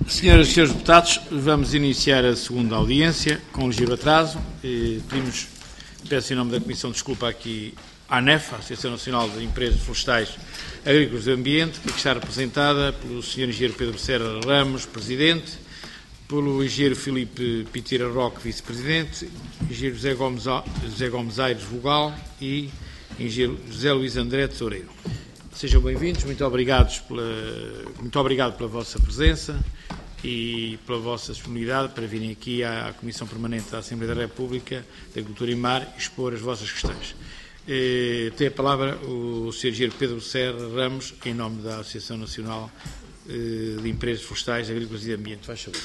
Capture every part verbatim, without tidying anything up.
Senhoras e senhores deputados, vamos iniciar a segunda audiência com ligeiro atraso. Pedimos, peço em nome da Comissão desculpa aqui à ANEF, a Associação Nacional de Empresas Florestais, Agrícolas e do Ambiente, que está representada pelo senhor Engenheiro Pedro Serra Ramos, Presidente, pelo Engenheiro Filipe Pitira Roque, Vice-Presidente, Engenheiro José Gomes, José Gomes Aires, Vogal e Engenheiro José Luís André Tesoureiro. Sejam bem-vindos, muito, obrigados pela, muito obrigado pela vossa presença e pela vossa disponibilidade para virem aqui à Comissão Permanente da Assembleia da República de Agricultura e Mar e expor as vossas questões. Eh, tem a palavra o senhor Engenheiro Pedro Serra Ramos, em nome da Associação Nacional eh, de Empresas Florestais, Agrícolas e de Ambiente. Faz favor.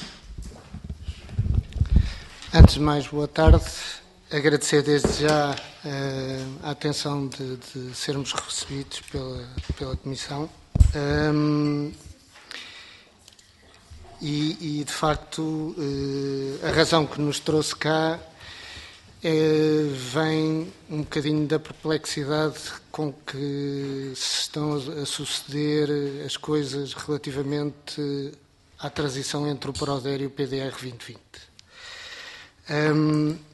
Antes de mais, boa tarde. Agradecer desde já uh, a atenção de, de sermos recebidos pela, pela Comissão. Um, e, e, de facto, uh, a razão que nos trouxe cá uh, vem um bocadinho da perplexidade com que se estão a suceder as coisas relativamente à transição entre o PRODER e o P D R vinte vinte. Um,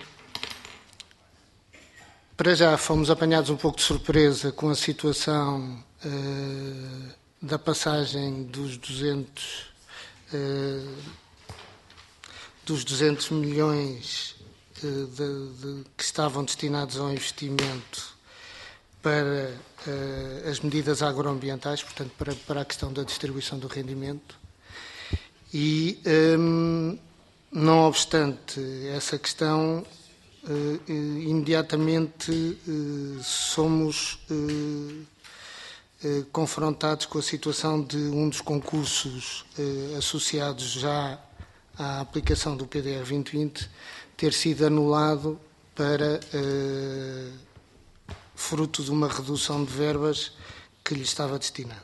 Para já fomos apanhados um pouco de surpresa com a situação uh, da passagem dos duzentos, uh, dos duzentos milhões uh, de, de, que estavam destinados ao investimento para uh, as medidas agroambientais, portanto, para, para a questão da distribuição do rendimento. E, um, não obstante essa questão, Uh, uh, imediatamente uh, somos uh, uh, confrontados com a situação de um dos concursos uh, associados já à aplicação do P D R vinte vinte ter sido anulado para uh, fruto de uma redução de verbas que lhe estava destinado.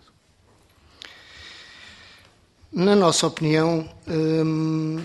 Na nossa opinião, um,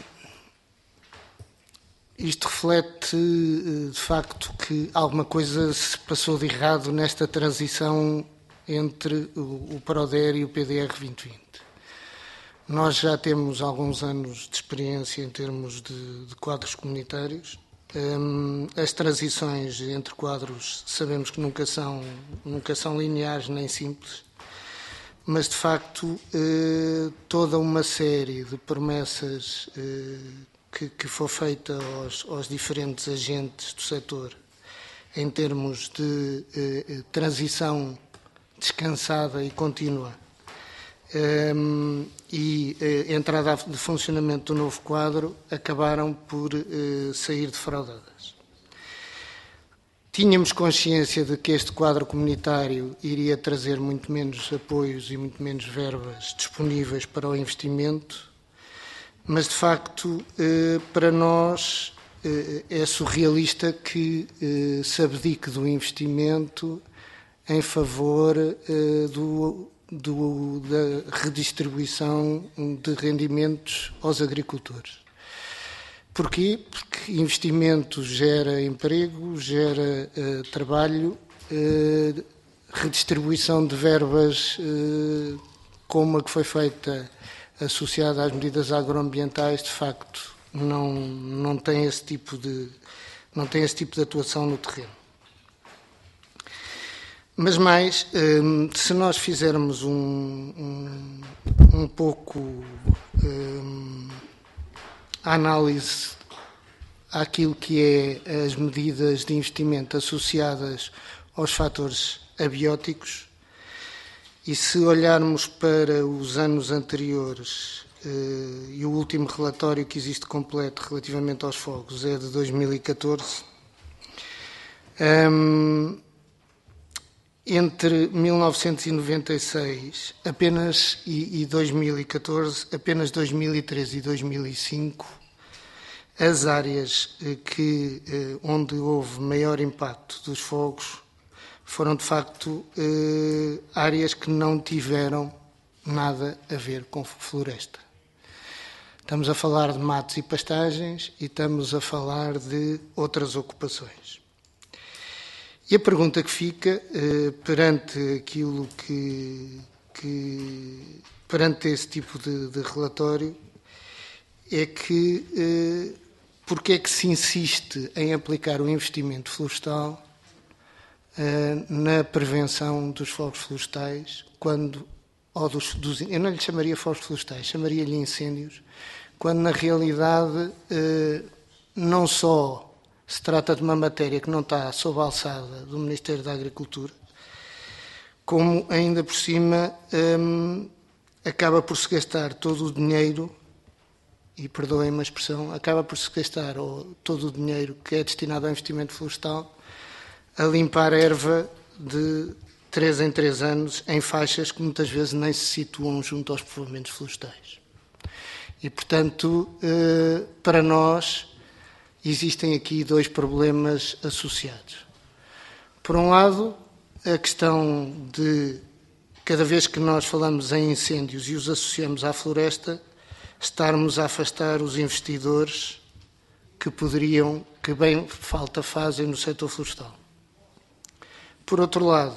isto reflete, de facto, que alguma coisa se passou de errado nesta transição entre o PRODER e o P D R vinte vinte. Nós já temos alguns anos de experiência em termos de, de quadros comunitários. As transições entre quadros sabemos que nunca são, nunca são lineares nem simples, mas, de facto, toda uma série de promessas Que, que foi feita aos, aos diferentes agentes do setor em termos de eh, transição descansada e contínua um, e eh, entrada de funcionamento do novo quadro acabaram por eh, sair defraudadas. Tínhamos consciência de que este quadro comunitário iria trazer muito menos apoios e muito menos verbas disponíveis para o investimento, mas, de facto, para nós é surrealista que se abdique do investimento em favor do, do, da redistribuição de rendimentos aos agricultores. Porquê? Porque investimento gera emprego, gera uh, trabalho, uh, redistribuição de verbas uh, como a que foi feita associada às medidas agroambientais, de facto, não, não, tem esse tipo de, não tem esse tipo de atuação no terreno. Mas mais, se nós fizermos um, um, um pouco um, a análise àquilo que é as medidas de investimento associadas aos fatores abióticos, e se olharmos para os anos anteriores, eh, e o último relatório que existe completo relativamente aos fogos é de dois mil e catorze, um, entre mil novecentos e noventa e seis apenas, e, e dois mil e catorze, apenas dois mil e treze e dois mil e cinco, as áreas eh, que, eh, onde houve maior impacto dos fogos foram, de facto, eh, áreas que não tiveram nada a ver com floresta. Estamos a falar de matos e pastagens e estamos a falar de outras ocupações. E a pergunta que fica, eh, perante aquilo que, que, perante esse tipo de, de relatório, é que eh, porque é que se insiste em aplicar o investimento florestal eh, na prevenção dos fogos florestais, quando, ou dos, dos, eu não lhe chamaria fogos florestais, chamaria-lhe incêndios, quando na realidade eh, não só se trata de uma matéria que não está sob a alçada do Ministério da Agricultura, como ainda por cima hum, acaba por se gastar todo o dinheiro, e perdoem-me a expressão, acaba por se gastar ou, todo o dinheiro que é destinado ao investimento florestal a limpar erva de três em três anos em faixas que muitas vezes nem se situam junto aos povoamentos florestais. E, portanto, eh, para nós existem aqui dois problemas associados. Por um lado, a questão de, cada vez que nós falamos em incêndios e os associamos à floresta, estarmos a afastar os investidores que poderiam, que bem falta fazem no setor florestal. Por outro lado,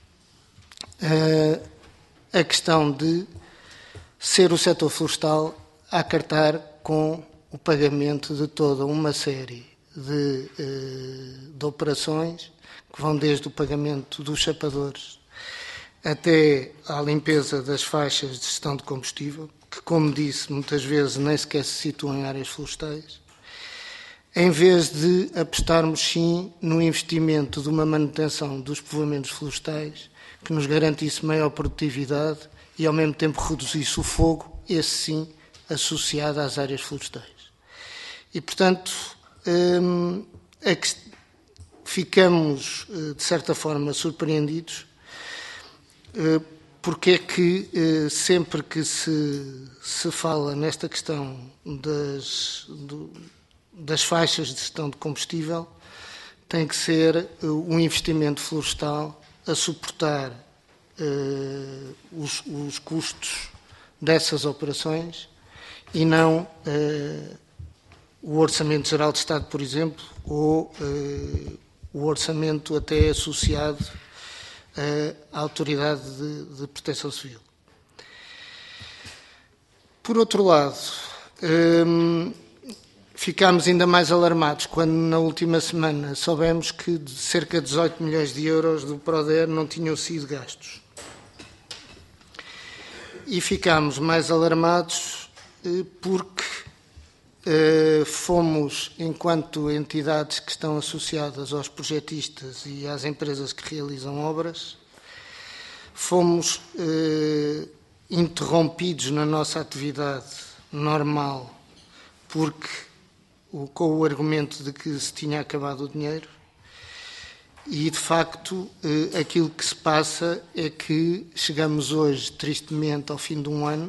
a questão de ser o setor florestal a acartar com o pagamento de toda uma série de, de operações que vão desde o pagamento dos chapadores até à limpeza das faixas de gestão de combustível, que, como disse, muitas vezes nem sequer se situam em áreas florestais, em vez de apostarmos, sim, no investimento de uma manutenção dos povoamentos florestais que nos garantisse maior produtividade e, ao mesmo tempo, reduzisse o fogo, esse sim, associado às áreas florestais. E, portanto, hum, é que ficamos, de certa forma, surpreendidos porque é que sempre que se, se fala nesta questão das, do, das faixas de gestão de combustível, tem que ser um investimento florestal a suportar uh, os, os custos dessas operações e não uh, o Orçamento Geral de Estado, por exemplo, ou uh, o orçamento até associado uh, à Autoridade de, de Proteção Civil. Por outro lado, um, ficámos ainda mais alarmados quando na última semana soubemos que de cerca de dezoito milhões de euros do PRODER não tinham sido gastos. E ficámos mais alarmados uh, porque Uh, fomos, enquanto entidades que estão associadas aos projetistas e às empresas que realizam obras, fomos uh, interrompidos na nossa atividade normal porque, o, com o argumento de que se tinha acabado o dinheiro e, de facto, uh, aquilo que se passa é que chegamos hoje, tristemente, ao fim de um ano,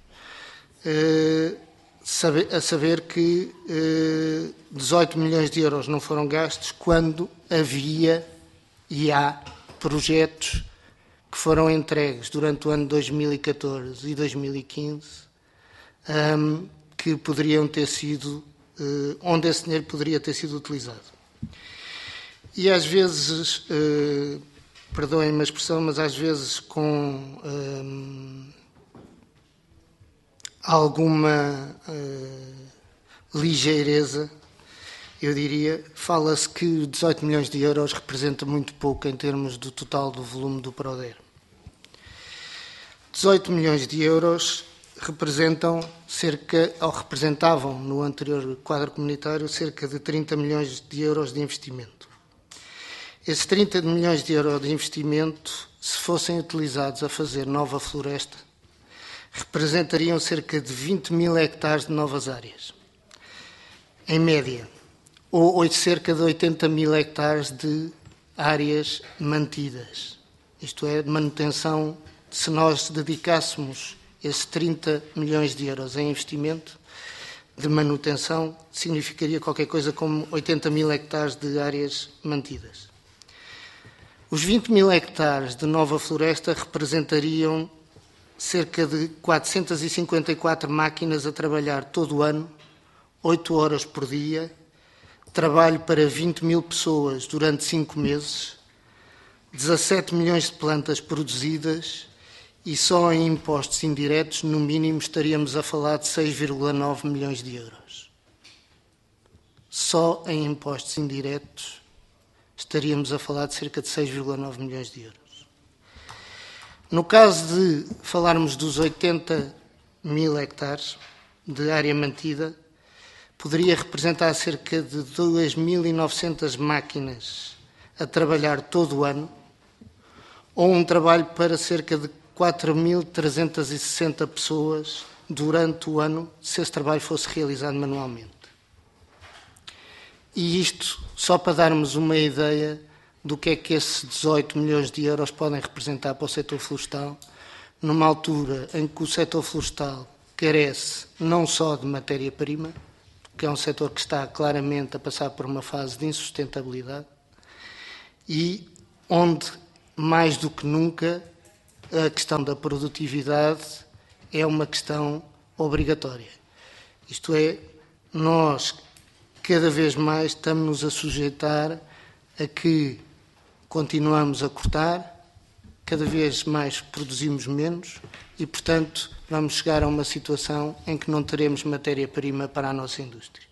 uh, a saber que eh, dezoito milhões de euros não foram gastos quando havia e há projetos que foram entregues durante o ano dois mil e catorze e dois mil e quinze um, que poderiam ter sido, eh, onde esse dinheiro poderia ter sido utilizado. E às vezes, eh, perdoem-me a expressão, mas às vezes com eh, alguma uh, ligeireza, eu diria, fala-se que dezoito milhões de euros representa muito pouco em termos do total do volume do PRODER. dezoito milhões de euros representam cerca, ou representavam no anterior quadro comunitário, cerca de trinta milhões de euros de investimento. Esses trinta milhões de euros de investimento, se fossem utilizados a fazer nova floresta, representariam cerca de vinte mil hectares de novas áreas, em média, ou cerca de oitenta mil hectares de áreas mantidas. Isto é, de manutenção, se nós dedicássemos esses trinta milhões de euros em investimento de manutenção, significaria qualquer coisa como oitenta mil hectares de áreas mantidas. Os vinte mil hectares de nova floresta representariam cerca de quatrocentas e cinquenta e quatro máquinas a trabalhar todo o ano, oito horas por dia, trabalho para vinte mil pessoas durante cinco meses, dezassete milhões de plantas produzidas e só em impostos indiretos, no mínimo, estaríamos a falar de seis vírgula nove milhões de euros. Só em impostos indiretos estaríamos a falar de cerca de seis vírgula nove milhões de euros. No caso de falarmos dos oitenta mil hectares de área mantida, poderia representar cerca de duas mil e novecentas máquinas a trabalhar todo o ano, ou um trabalho para cerca de quatro mil trezentas e sessenta pessoas durante o ano, se esse trabalho fosse realizado manualmente. E isto só para darmos uma ideia do que é que esses dezoito milhões de euros podem representar para o setor florestal, numa altura em que o setor florestal carece não só de matéria-prima, que é um setor que está claramente a passar por uma fase de insustentabilidade, e onde, mais do que nunca, a questão da produtividade é uma questão obrigatória. Isto é, nós cada vez mais estamos-nos a sujeitar a que continuamos a cortar, cada vez mais produzimos menos e, portanto, vamos chegar a uma situação em que não teremos matéria-prima para a nossa indústria.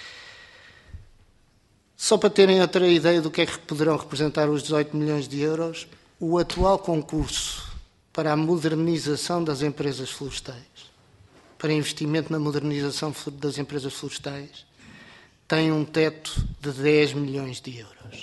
Só para terem outra ideia do que é que poderão representar os dezoito milhões de euros, o atual concurso para a modernização das empresas florestais, para investimento na modernização das empresas florestais, tem um teto de dez milhões de euros.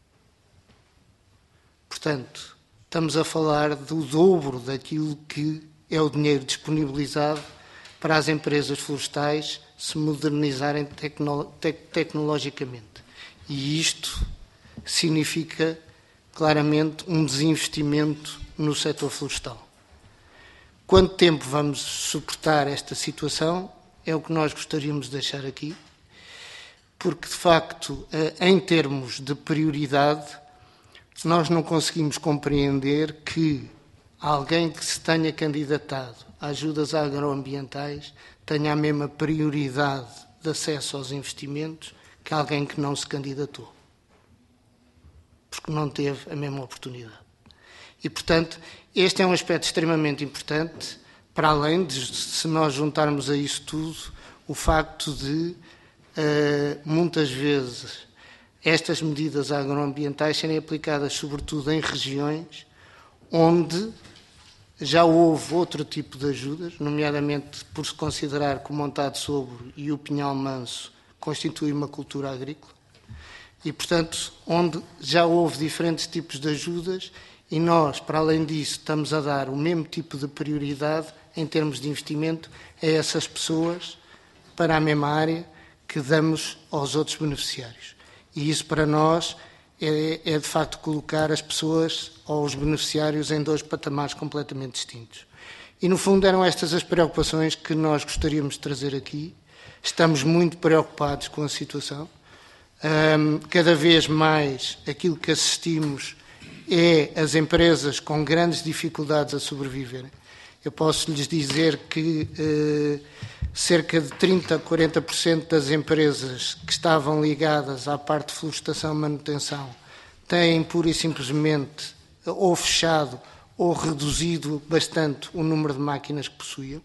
Portanto, estamos a falar do dobro daquilo que é o dinheiro disponibilizado para as empresas florestais se modernizarem tecno- tec- tecnologicamente. E isto significa claramente um desinvestimento no setor florestal. Quanto tempo vamos suportar esta situação é o que nós gostaríamos de deixar aqui, porque, de facto, em termos de prioridade, nós não conseguimos compreender que alguém que se tenha candidatado a ajudas agroambientais tenha a mesma prioridade de acesso aos investimentos que alguém que não se candidatou, porque não teve a mesma oportunidade. E, portanto, este é um aspecto extremamente importante, para além de, se nós juntarmos a isso tudo, o facto de, uh, muitas vezes, estas medidas agroambientais serem aplicadas sobretudo em regiões onde já houve outro tipo de ajudas, nomeadamente por se considerar que o montado sobre e o pinhal manso constituem uma cultura agrícola e, portanto, onde já houve diferentes tipos de ajudas e nós, para além disso, estamos a dar o mesmo tipo de prioridade em termos de investimento a essas pessoas para a mesma área que damos aos outros beneficiários. E isso, para nós, é, é de facto colocar as pessoas ou os beneficiários em dois patamares completamente distintos. E, no fundo, eram estas as preocupações que nós gostaríamos de trazer aqui. Estamos muito preocupados com a situação. Um, cada vez mais aquilo que assistimos é as empresas com grandes dificuldades a sobreviverem. Eu posso lhes dizer que eh, cerca de trinta a quarenta por cento das empresas que estavam ligadas à parte de florestação e manutenção têm pura e simplesmente ou fechado ou reduzido bastante o número de máquinas que possuíam.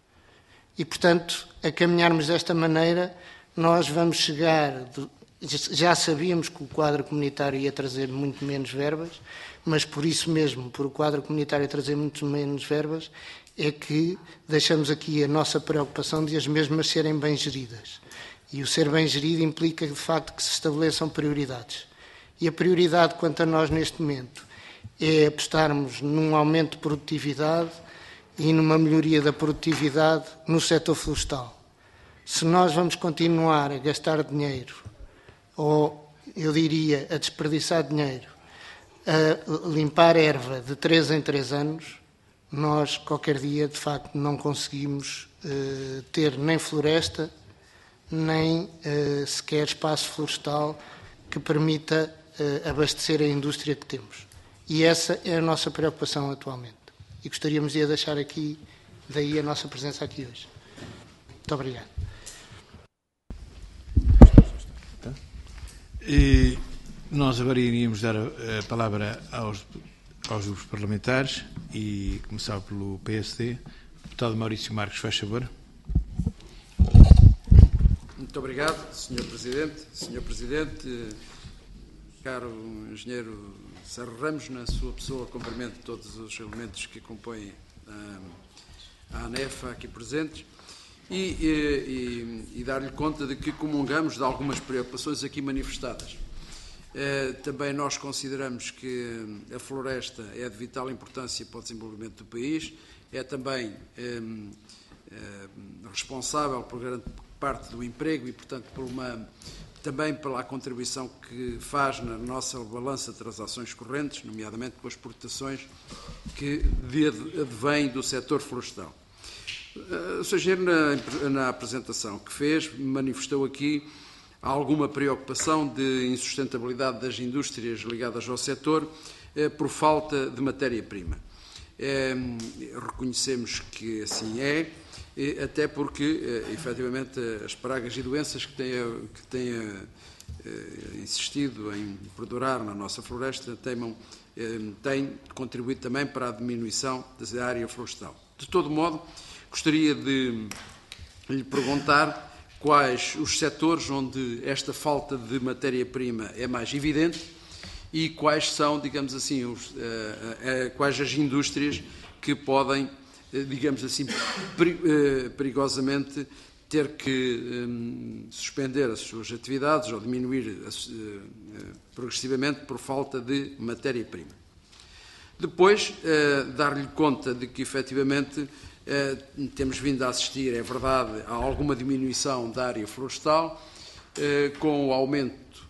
E, portanto, a caminharmos desta maneira, nós vamos chegar... De, já sabíamos que o quadro comunitário ia trazer muito menos verbas, mas por isso mesmo, por o quadro comunitário trazer muito menos verbas, é que deixamos aqui a nossa preocupação de as mesmas serem bem geridas. E o ser bem gerido implica, de facto, que se estabeleçam prioridades. E a prioridade, quanto a nós neste momento, é apostarmos num aumento de produtividade e numa melhoria da produtividade no setor florestal. Se nós vamos continuar a gastar dinheiro, ou, eu diria, a desperdiçar dinheiro, a limpar erva de três em três anos, nós, qualquer dia, de facto, não conseguimos uh, ter nem floresta, nem uh, sequer espaço florestal que permita uh, abastecer a indústria que temos. E essa é a nossa preocupação atualmente. E gostaríamos de a deixar aqui, daí a nossa presença aqui hoje. Muito obrigado. E nós agora iríamos dar a, a palavra aos, aos grupos parlamentares e começar pelo P S D. Deputado Maurício Marques, faz favor. Muito obrigado, senhor Presidente. senhor Presidente, caro engenheiro Serra Ramos, na sua pessoa, cumprimento todos os elementos que compõem a, a ANEFA aqui presentes e, e, e dar-lhe conta de que comungamos de algumas preocupações aqui manifestadas. Também nós consideramos que a floresta é de vital importância para o desenvolvimento do país, é também é, é, responsável por grande parte do emprego e, portanto, por uma, também pela contribuição que faz na nossa balança de transações correntes, nomeadamente com as exportações que advêm do setor florestal. O senhor Engenheiro, na, na apresentação que fez, manifestou aqui alguma preocupação de insustentabilidade das indústrias ligadas ao setor eh, por falta de matéria-prima. Eh, reconhecemos que assim é, eh, até porque, eh, efetivamente, as pragas e doenças que tenha, que tenha eh, insistido em perdurar na nossa floresta temam, eh, têm contribuído também para a diminuição da área florestal. De todo modo, gostaria de lhe perguntar quais os setores onde esta falta de matéria-prima é mais evidente e quais são, digamos assim, os, uh, uh, quais as indústrias que podem, uh, digamos assim, peri uh, perigosamente ter que um, suspender as suas atividades ou diminuir uh, uh, progressivamente por falta de matéria-prima. Depois, uh, dar-lhe conta de que, efetivamente, Uh, temos vindo a assistir, é verdade, a alguma diminuição da área florestal, uh, com o aumento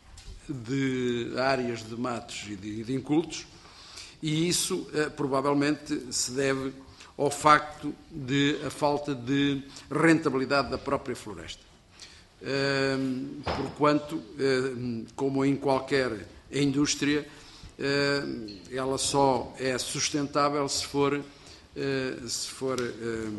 de áreas de matos e de, de incultos, e isso uh, provavelmente se deve ao facto de a falta de rentabilidade da própria floresta. Uh, porquanto, uh, como em qualquer indústria, uh, ela só é sustentável se for Uh, se for uh,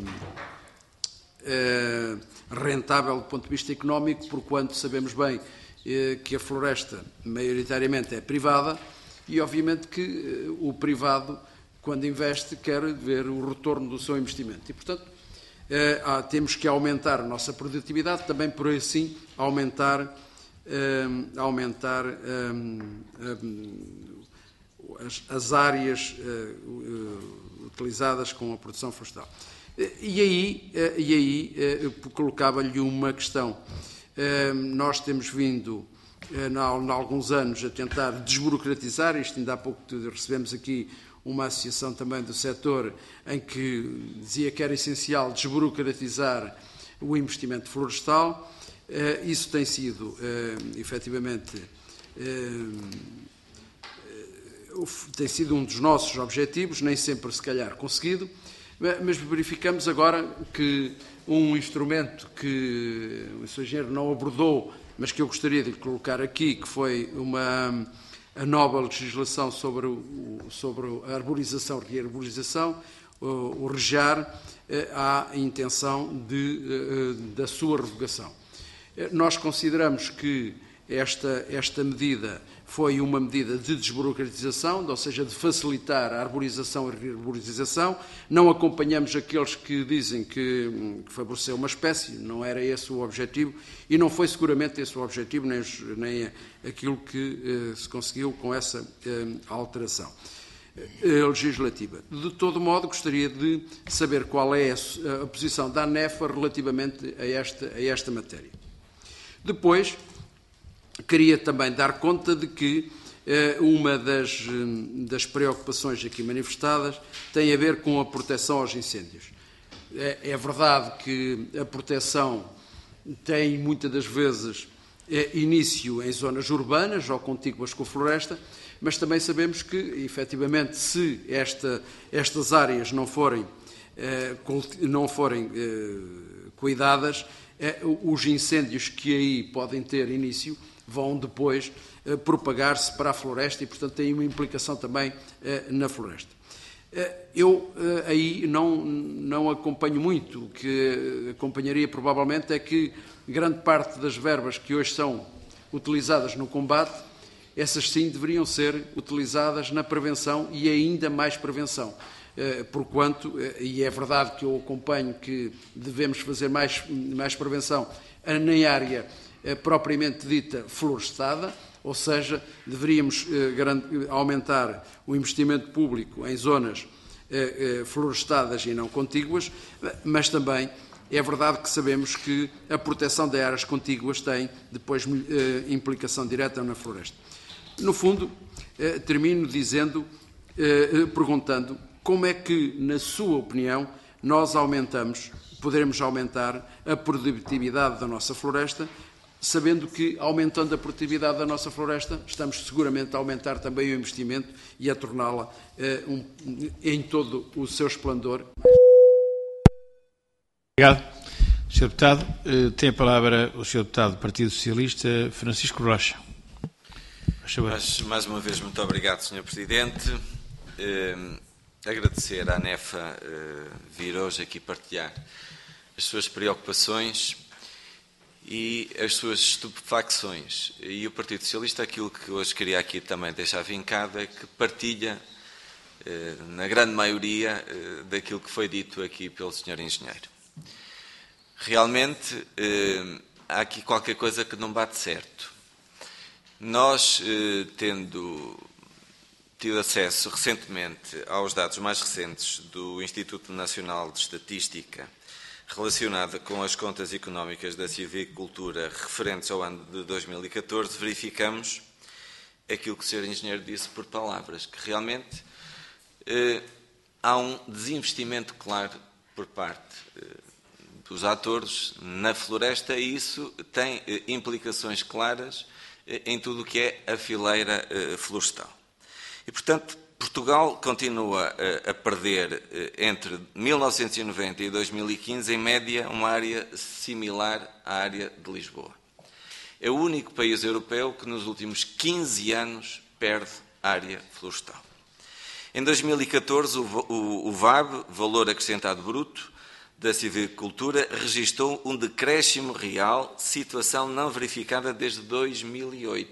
uh, rentável do ponto de vista económico, porquanto sabemos bem uh, que a floresta maioritariamente é privada e, obviamente, que uh, o privado, quando investe, quer ver o retorno do seu investimento. E, portanto, uh, há, temos que aumentar a nossa produtividade, também por assim aumentar, uh, aumentar um, um, as, as áreas uh, uh, utilizadas com a produção florestal. E aí, e aí colocava-lhe uma questão. Nós temos vindo, há alguns anos, a tentar desburocratizar, isto ainda há pouco recebemos aqui uma associação também do setor em que dizia que era essencial desburocratizar o investimento florestal. Isso tem sido, efetivamente, tem sido um dos nossos objetivos, nem sempre, se calhar, conseguido, mas verificamos agora que um instrumento que o senhor Engenheiro não abordou, mas que eu gostaria de colocar aqui, que foi uma, a nova legislação sobre, o, sobre a arborização e rearborização, o, o REJAR, há a intenção de, da sua revogação. Nós consideramos que esta, esta medida foi uma medida de desburocratização, ou seja, de facilitar a arborização e rearborização. Não acompanhamos aqueles que dizem que, que favoreceu uma espécie, não era esse o objetivo, e não foi seguramente esse o objetivo, nem, nem aquilo que eh, se conseguiu com essa eh, alteração eh, legislativa. De todo modo, gostaria de saber qual é a, a posição da ANEFA relativamente a esta, a esta matéria. Depois, queria também dar conta de que eh, uma das, das preocupações aqui manifestadas tem a ver com a proteção aos incêndios. É, é verdade que a proteção tem, muitas das vezes, eh, início em zonas urbanas ou contíguas com a floresta, mas também sabemos que, efetivamente, se esta, estas áreas não forem, eh, não forem eh, cuidadas, eh, os incêndios que aí podem ter início vão depois eh, propagar-se para a floresta e, portanto, têm uma implicação também eh, na floresta. Eh, eu eh, aí não, não acompanho muito. O que acompanharia provavelmente é que grande parte das verbas que hoje são utilizadas no combate, essas sim deveriam ser utilizadas na prevenção e ainda mais prevenção. porquanto, e é verdade que eu acompanho que devemos fazer mais, mais prevenção na área propriamente dita florestada, ou seja, deveríamos aumentar o investimento público em zonas florestadas e não contíguas, mas também é verdade que sabemos que a proteção de áreas contíguas tem depois implicação direta na floresta. No fundo, termino dizendo, perguntando como é que, na sua opinião, nós aumentamos, poderemos aumentar a produtividade da nossa floresta, sabendo que, aumentando a produtividade da nossa floresta, estamos seguramente a aumentar também o investimento e a torná-la um, em todo o seu esplendor. Obrigado, senhor Deputado. Tem a palavra o senhor Deputado do Partido Socialista, Francisco Rocha. Mas, mais uma vez, muito obrigado, senhor Presidente. Eh, agradecer à ANEFA eh, vir hoje aqui partilhar as suas preocupações e as suas estupefacções. E o Partido Socialista, aquilo que hoje queria aqui também deixar vincado, é que partilha, eh, na grande maioria, eh, daquilo que foi dito aqui pelo senhor Engenheiro. Realmente, eh, há aqui qualquer coisa que não bate certo. Nós, eh, tendo tido acesso recentemente aos dados mais recentes do Instituto Nacional de Estatística relacionada com as contas económicas da silvicultura referentes ao ano de dois mil e catorze, verificamos aquilo que o senhor Engenheiro disse por palavras, que realmente eh, há um desinvestimento claro por parte eh, dos atores na floresta e isso tem eh, implicações claras eh, em tudo o que é a fileira eh, florestal. E, portanto, Portugal continua a perder, entre mil novecentos e noventa e dois mil e quinze, em média, uma área similar à área de Lisboa. É o único país europeu que nos últimos quinze anos perde área florestal. Em dois mil e catorze, o V A B, Valor Acrescentado Bruto, da silvicultura, registrou um decréscimo real, situação não verificada desde dois mil e oito.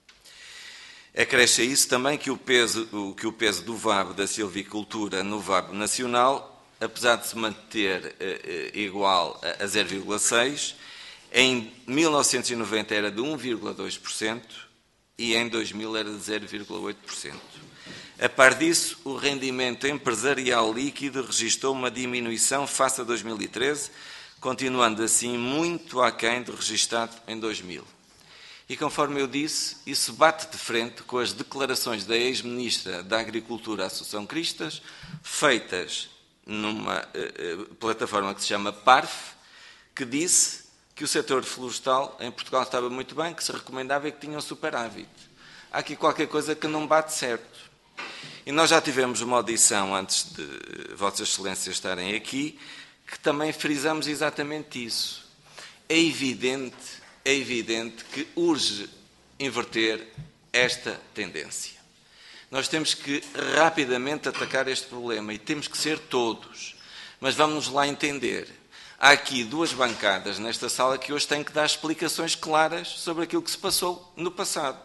Acresce a isso também que o peso, que o peso do V A B da silvicultura no V A B nacional, apesar de se manter eh, igual a zero vírgula seis, em mil novecentos e noventa era de um vírgula dois por cento e em dois mil era de zero vírgula oito por cento. A par disso, o rendimento empresarial líquido registrou uma diminuição face a dois mil e treze, continuando assim muito aquém do registrado em dois mil. E, conforme eu disse, isso bate de frente com as declarações da ex-ministra da Agricultura, Assunção Cristas, feitas numa uh, plataforma que se chama P A R F, que disse que o setor florestal em Portugal estava muito bem, que se recomendava e que tinha um superávit. Há aqui qualquer coisa que não bate certo. E nós já tivemos uma audição, antes de Vossas Excelências estarem aqui, que também frisamos exatamente isso. É evidente... É evidente que urge inverter esta tendência. Nós temos que rapidamente atacar este problema e temos que ser todos. Mas vamos lá entender. Há aqui duas bancadas nesta sala que hoje têm que dar explicações claras sobre aquilo que se passou no passado.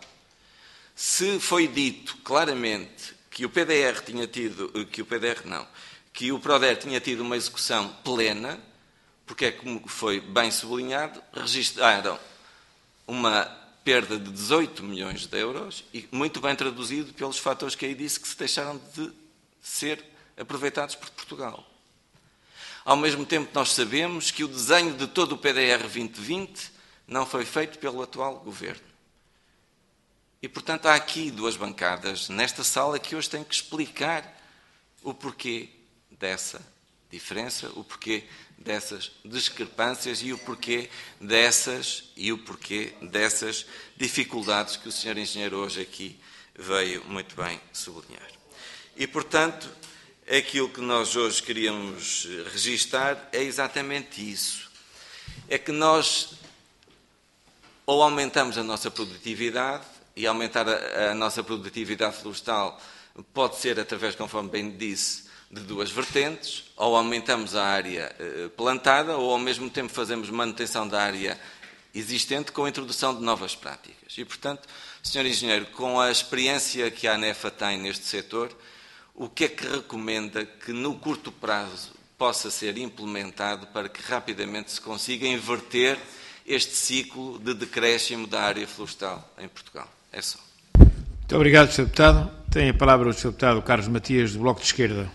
Se foi dito claramente que o P D R tinha tido, que o P D R não, que o PRODER tinha tido uma execução plena, porque é como foi bem sublinhado, registraram uma perda de dezoito milhões de euros e muito bem traduzido pelos fatores que aí disse que se deixaram de ser aproveitados por Portugal. Ao mesmo tempo, nós sabemos que o desenho de todo o P D R vinte vinte não foi feito pelo atual governo. E, portanto, há aqui duas bancadas nesta sala que hoje têm que explicar o porquê dessa diferença, o porquê dessas discrepâncias e o porquê dessas e o porquê dessas dificuldades que o senhor Engenheiro hoje aqui veio muito bem sublinhar. E, portanto, aquilo que nós hoje queríamos registar é exatamente isso. É que nós ou aumentamos a nossa produtividade, e aumentar a, a nossa produtividade florestal pode ser através, conforme bem disse, de duas vertentes, ou aumentamos a área eh, plantada, ou ao mesmo tempo fazemos manutenção da área existente com a introdução de novas práticas. E, portanto, senhor Engenheiro, com a experiência que a ANEFA tem neste setor, o que é que recomenda que no curto prazo possa ser implementado para que rapidamente se consiga inverter este ciclo de decréscimo da área florestal em Portugal? É só. Muito obrigado, senhor Deputado. Tem a palavra o senhor Deputado Carlos Matias, do Bloco de Esquerda.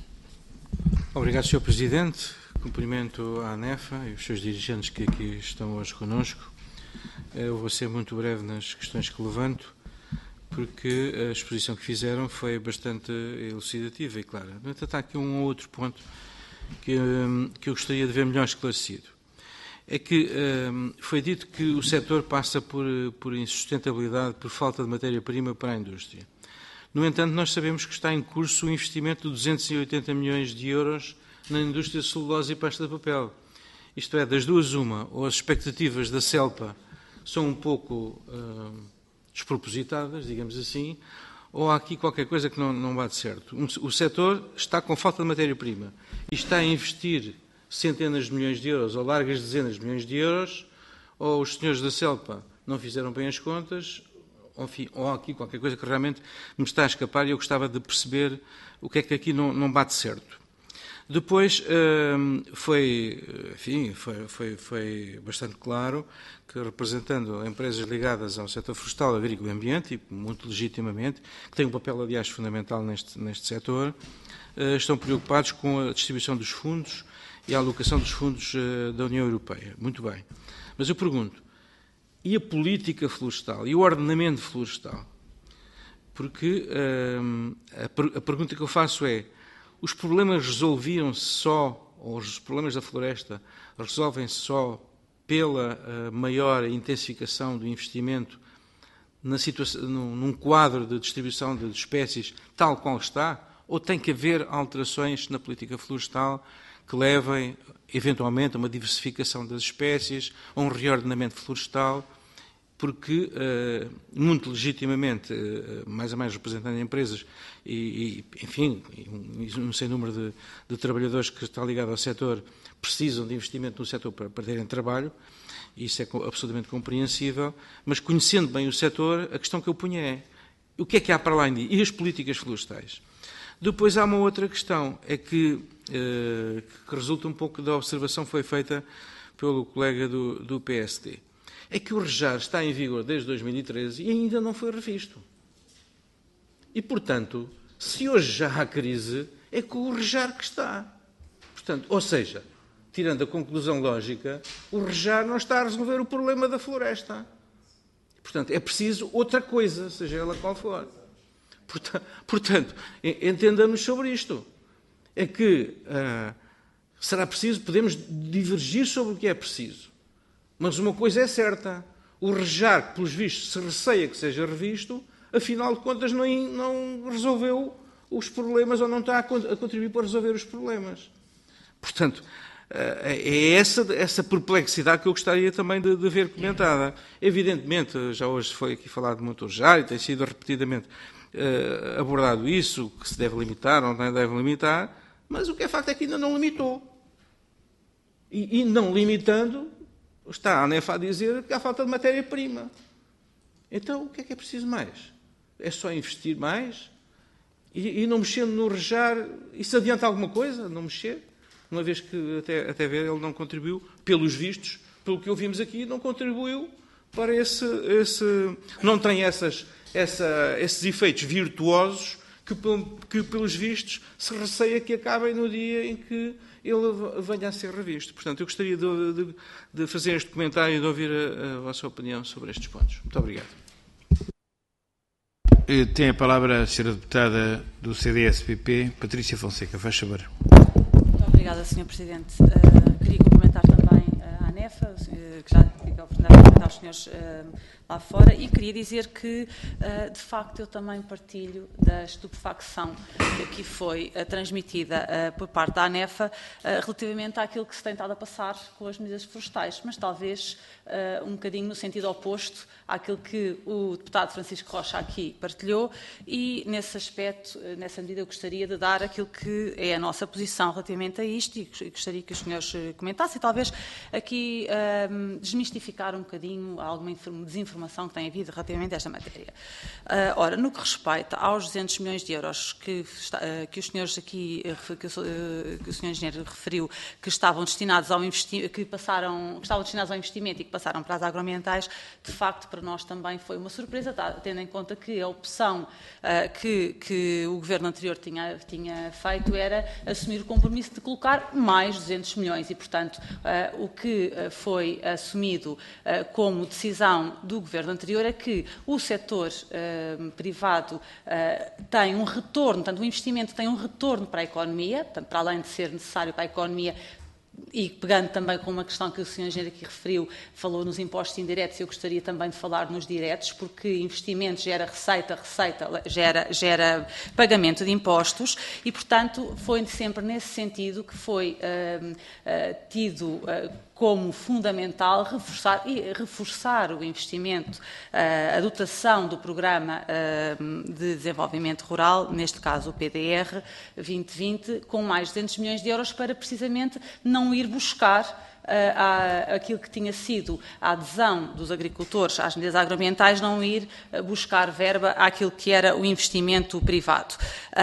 Obrigado, senhor Presidente. Cumprimento a ANEFA e os seus dirigentes que aqui estão hoje connosco. Eu vou ser muito breve nas questões que levanto, porque a exposição que fizeram foi bastante elucidativa e clara. No entanto, há aqui um ou outro ponto que, que eu gostaria de ver melhor esclarecido. É que um, foi dito que o setor passa por, por insustentabilidade, por falta de matéria-prima para a indústria. No entanto, nós sabemos que está em curso o investimento de duzentos e oitenta milhões de euros na indústria de celulose e pasta de papel. Isto é, das duas uma, ou as expectativas da CELPA são um pouco uh, despropositadas, digamos assim, ou há aqui qualquer coisa que não, não bate certo. Um, o setor está com falta de matéria-prima e está a investir centenas de milhões de euros ou largas dezenas de milhões de euros, ou os senhores da CELPA não fizeram bem as contas, ou, enfim, ou há aqui qualquer coisa que realmente me está a escapar e eu gostava de perceber o que é que aqui não, não bate certo. Depois foi, enfim, foi, foi, foi bastante claro que, representando empresas ligadas ao setor florestal, agrícola e ambiente, e muito legitimamente, que têm um papel, aliás, fundamental neste, neste setor, estão preocupados com a distribuição dos fundos e a alocação dos fundos da União Europeia. Muito bem. Mas eu pergunto, e a política florestal? E o ordenamento florestal? Porque hum, a, a pergunta que eu faço é, os problemas resolviam-se só, ou os problemas da floresta resolvem-se só pela uh, maior intensificação do investimento na situação, num, num quadro de distribuição de espécies tal qual está? Ou tem que haver alterações na política florestal que levem, eventualmente, a uma diversificação das espécies, a um reordenamento florestal, porque, muito legitimamente, mais a mais representando empresas e, e enfim, um sem número de, de trabalhadores que estão ligados ao setor precisam de investimento no setor para perderem trabalho, isso é absolutamente compreensível, mas conhecendo bem o setor, a questão que eu punha é, o que é que há para além disso? E as políticas florestais? Depois há uma outra questão, é que, eh, que resulta um pouco da observação que foi feita pelo colega do, do P S D. É que o REJAR está em vigor desde dois mil e treze e ainda não foi revisto. E, portanto, se hoje já há crise, é com o REJAR que está. Portanto, ou seja, tirando a conclusão lógica, o REJAR não está a resolver o problema da floresta. Portanto, é preciso outra coisa, seja ela qual for. Portanto, entendamos sobre isto. É que uh, será preciso, podemos divergir sobre o que é preciso. Mas uma coisa é certa, o REJAR, que pelos vistos se receia que seja revisto, afinal de contas não, não resolveu os problemas ou não está a contribuir para resolver os problemas. Portanto, é essa, essa perplexidade que eu gostaria também de, de ver comentada. Evidentemente, já hoje foi aqui falado muito do REJAR e tem sido repetidamente uh, abordado isso, que se deve limitar ou não deve limitar, mas o que é facto é que ainda não limitou. E, e não limitando, está a ANEFA a dizer que há falta de matéria-prima. Então, o que é que é preciso mais? É só investir mais? E, e não mexendo no REJAR, isso adianta alguma coisa? Não mexer? Uma vez que, até, até ver, ele não contribuiu, pelos vistos, pelo que ouvimos aqui, não contribuiu para esse... esse não tem essas, essa, esses efeitos virtuosos que, que, pelos vistos, se receia que acabem no dia em que ele venha a ser revisto. Portanto, eu gostaria de, de, de fazer este comentário e de ouvir a, a vossa opinião sobre estes pontos. Muito obrigado. Tem a palavra a senhora deputada do C D S P P, Patrícia Fonseca. Faz favor. Muito obrigada, senhor Presidente. Uh, queria cumprimentar também a ANEFA, uh, que já tive a oportunidade de cumprimentar os senhores uh, lá fora, e queria dizer que, uh, de facto, eu também partilho da estupefacção que aqui foi uh, transmitida uh, por parte da ANEFA uh, relativamente àquilo que se tem estado a passar com as medidas florestais, mas talvez uh, um bocadinho no sentido oposto àquilo que o deputado Francisco Rocha aqui partilhou, e nesse aspecto, uh, nessa medida, eu gostaria de dar aquilo que é a nossa posição relativamente a isto, e gostaria que os senhores comentassem, e talvez aqui uh, desmistificar um bocadinho bocadinho alguma desinformação que tem havido relativamente a esta matéria. Uh, ora, no que respeita aos duzentos milhões de euros que, uh, que os senhores aqui, uh, que, uh, que o senhor engenheiro referiu, que estavam destinados ao investimento, que passaram, que estavam destinados ao investimento e que passaram para as agroambientais, de facto, para nós também foi uma surpresa, tá, tendo em conta que a opção uh, que, que o governo anterior tinha, tinha feito era assumir o compromisso de colocar mais duzentos milhões e, portanto, uh, o que uh, foi assumido uh, como decisão do governo anterior é que o setor uh, privado uh, tem um retorno, portanto, o investimento tem um retorno para a economia, portanto, para além de ser necessário para a economia. E pegando também com uma questão que o senhor engenheiro aqui referiu, falou nos impostos indiretos, eu gostaria também de falar nos diretos, porque investimento gera receita, receita gera, gera pagamento de impostos e, portanto, foi sempre nesse sentido que foi uh, uh, tido uh, como fundamental reforçar, e reforçar o investimento, uh, a dotação do Programa uh, de Desenvolvimento Rural, neste caso o P D R vinte vinte, com mais de duzentos milhões de euros para precisamente não ir buscar Uh, aquilo que tinha sido a adesão dos agricultores às medidas agroambientais, não ir uh, buscar verba àquilo que era o investimento privado.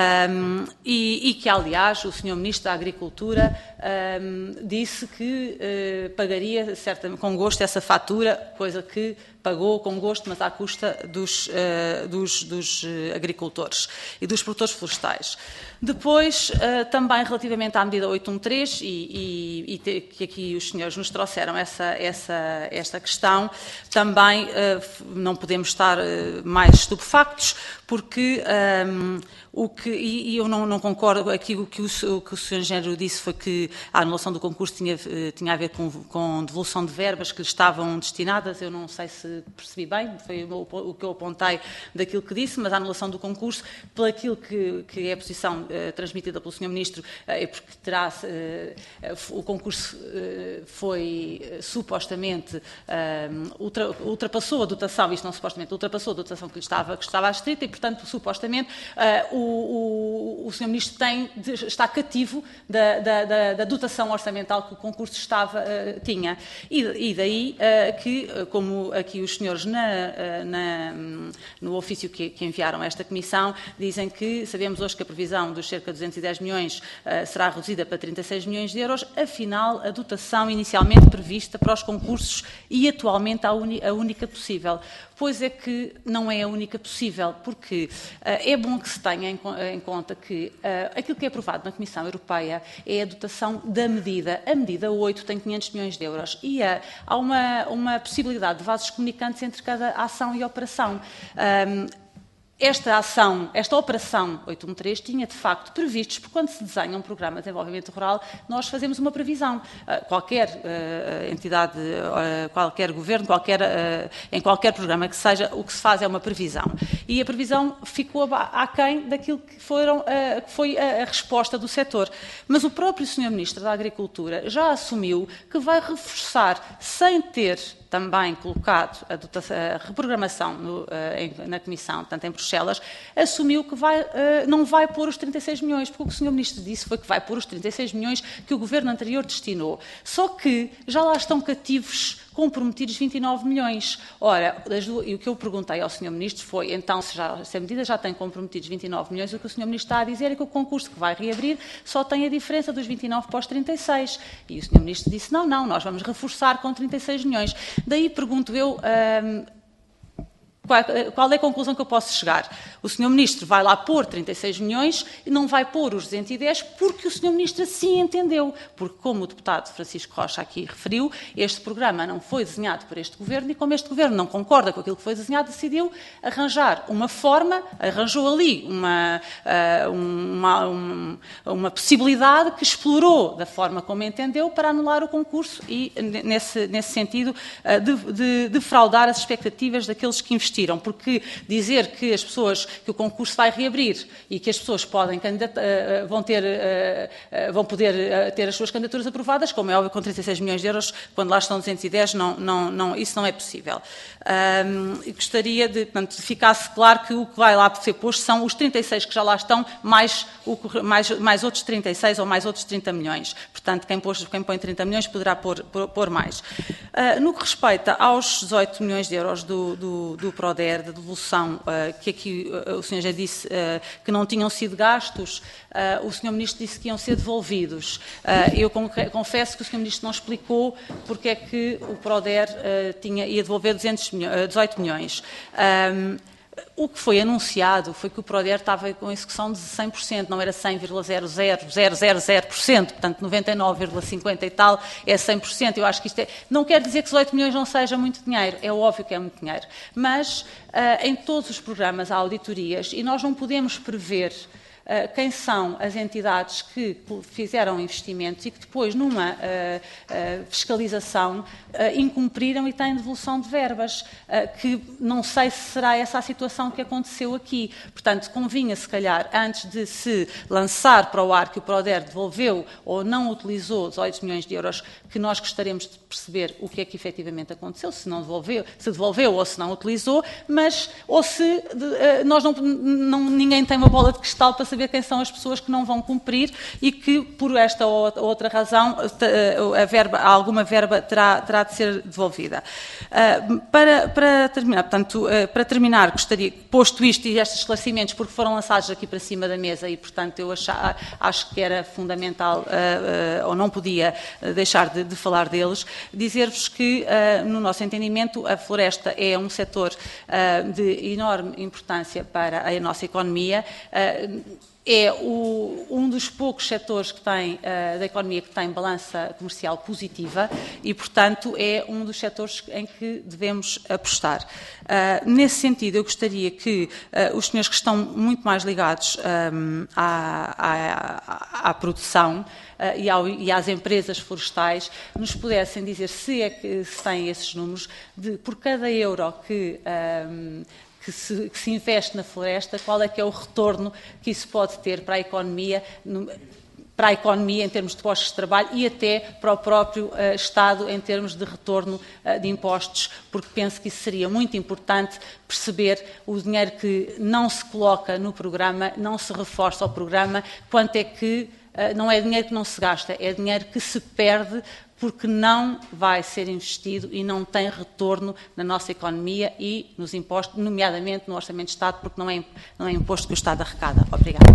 Um, e, e que, aliás, o senhor Ministro da Agricultura um, disse que uh, pagaria certamente, com gosto essa fatura, coisa que pagou com gosto, mas à custa dos, uh, dos, dos uh, agricultores e dos produtores florestais. Depois, uh, também relativamente à medida oitocentos e treze, e, e, e te, que aqui os senhores nos trouxeram essa, essa, esta questão, também uh, não podemos estar uh, mais estupefactos, porque um, o que, e, e eu não, não concordo, aqui o que o, o que o senhor engenheiro disse foi que a anulação do concurso tinha, tinha a ver com, com devolução de verbas que lhe estavam destinadas, eu não sei se percebi bem, foi o, o que eu apontei daquilo que disse, mas a anulação do concurso, pelo aquilo que, que é a posição uh, transmitida pelo senhor Ministro, uh, é porque terá, uh, o concurso uh, foi uh, supostamente, uh, ultra, ultrapassou a dotação, isto não supostamente, ultrapassou a dotação que lhe estava, que estava astrita e, portanto, supostamente, uh, o, o, o senhor Ministro tem, está cativo da, da, da, da dotação orçamental que o concurso estava, uh, tinha. E, e daí uh, que, como aqui os senhores na, na, no ofício que, que enviaram a esta Comissão dizem que sabemos hoje que a previsão dos cerca de duzentos e dez milhões uh, será reduzida para trinta e seis milhões de euros, afinal a dotação inicialmente prevista para os concursos e atualmente a, uni, a única possível. Pois é que não é a única possível, porque uh, é bom que se tenha em, em conta que uh, aquilo que é aprovado na Comissão Europeia é a dotação da medida. A medida oito tem quinhentos milhões de euros e uh, há uma, uma possibilidade de vasos comunicantes entre cada ação e operação. Um, Esta ação, esta operação oitocentos e treze tinha, de facto, previstos, porque quando se desenha um programa de desenvolvimento rural, nós fazemos uma previsão. Uh, qualquer uh, entidade, uh, qualquer governo, qualquer, uh, em qualquer programa que seja, o que se faz é uma previsão. E a previsão ficou aquém daquilo que, foram, uh, que foi a, a resposta do setor. Mas o próprio senhor Ministro da Agricultura já assumiu que vai reforçar, sem ter também colocado a, dotação, a reprogramação no, uh, em, na Comissão, tanto em Bruxelas, assumiu que vai, uh, não vai pôr os trinta e seis milhões, porque o que o senhor Ministro disse foi que vai pôr os trinta e seis milhões que o Governo anterior destinou. Só que já lá estão cativos, comprometidos vinte e nove milhões. Ora, e o que eu perguntei ao senhor Ministro foi, então, se, já, se a medida já tem comprometidos vinte e nove milhões, o que o senhor Ministro está a dizer é que o concurso que vai reabrir só tem a diferença dos vinte e nove para os trinta e seis. E o senhor Ministro disse, não, não, nós vamos reforçar com trinta e seis milhões. Daí pergunto eu, hum, qual, qual é a conclusão que eu posso chegar? O senhor Ministro vai lá pôr trinta e seis milhões e não vai pôr os duzentos e dez porque o senhor Ministro assim entendeu. Porque, como o deputado Francisco Rocha aqui referiu, este programa não foi desenhado por este Governo e, como este Governo não concorda com aquilo que foi desenhado, decidiu arranjar uma forma, arranjou ali uma, uma, uma, uma possibilidade que explorou da forma como entendeu para anular o concurso e, nesse, nesse sentido, de, de, defraudar as expectativas daqueles que investiram desistiram, porque dizer que as pessoas, que o concurso vai reabrir e que as pessoas podem candidatar, vão, ter, vão poder ter as suas candidaturas aprovadas, como é óbvio, com trinta e seis milhões de euros, quando lá estão duzentos e dez, não, não, não, isso não é possível. Um, gostaria de, portanto, de ficasse claro que o que vai lá ser posto são os trinta e seis que já lá estão, mais, o, mais, mais outros trinta e seis ou mais outros trinta milhões. Portanto, quem, pôs, quem põe trinta milhões poderá pôr, pôr, pôr mais. Uh, no que respeita aos dezoito milhões de euros do, do, do PRODER, da devolução, uh, que aqui uh, o senhor já disse uh, que não tinham sido gastos, uh, o senhor Ministro disse que iam ser devolvidos. Uh, eu confesso que o senhor Ministro não explicou porque é que o PRODER uh, tinha, ia devolver duzentos milhões, dezoito milhões. Um, o que foi anunciado foi que o PRODER estava com execução de cem por cento, não era cem vírgula zero zero zero zero zero por cento, portanto noventa e nove vírgula cinquenta por cento e tal é cem por cento. Eu acho que isto é, não quer dizer que dezoito milhões não seja muito dinheiro, é óbvio que é muito dinheiro, mas uh, em todos os programas há auditorias e nós não podemos prever quem são as entidades que fizeram investimentos e que depois, numa uh, uh, fiscalização, uh, incumpriram e têm devolução de verbas, uh, que não sei se será essa a situação que aconteceu aqui. Portanto, convinha, se calhar, antes de se lançar para o ar que o PRODER devolveu ou não utilizou dezoito milhões de euros, que nós gostaríamos de perceber o que é que efetivamente aconteceu, se não devolveu, se devolveu ou se não utilizou, mas, ou se de, uh, nós não, não, ninguém tem uma bola de cristal para saber quem são as pessoas que não vão cumprir e que, por esta ou outra razão, a verba, alguma verba terá, terá de ser devolvida. Uh, para, para terminar, portanto, uh, para terminar, gostaria, posto isto e estes esclarecimentos, porque foram lançados aqui para cima da mesa e, portanto, eu achar, acho que era fundamental, uh, uh, ou não podia deixar de, de falar deles, dizer-vos que, uh, no nosso entendimento, a floresta é um setor uh, de enorme importância para a nossa economia. Uh, É o, um dos poucos setores que tem, uh, da economia que tem balança comercial positiva e, portanto, é um dos setores em que devemos apostar. Uh, nesse sentido, eu gostaria que uh, os senhores que estão muito mais ligados um, à, à, à produção uh, e, ao, e às empresas florestais nos pudessem dizer se é que se têm esses números de por cada euro que um, Que se, que se investe na floresta, qual é que é o retorno que isso pode ter para a economia, para a economia em termos de postos de trabalho e até para o próprio uh, Estado em termos de retorno uh, de impostos, porque penso que isso seria muito importante perceber o dinheiro que não se coloca no programa, não se reforça ao programa, quanto é que uh, não é dinheiro que não se gasta, é dinheiro que se perde porque não vai ser investido e não tem retorno na nossa economia e nos impostos, nomeadamente no Orçamento de Estado, porque não é, não é imposto que o Estado arrecada. Obrigada.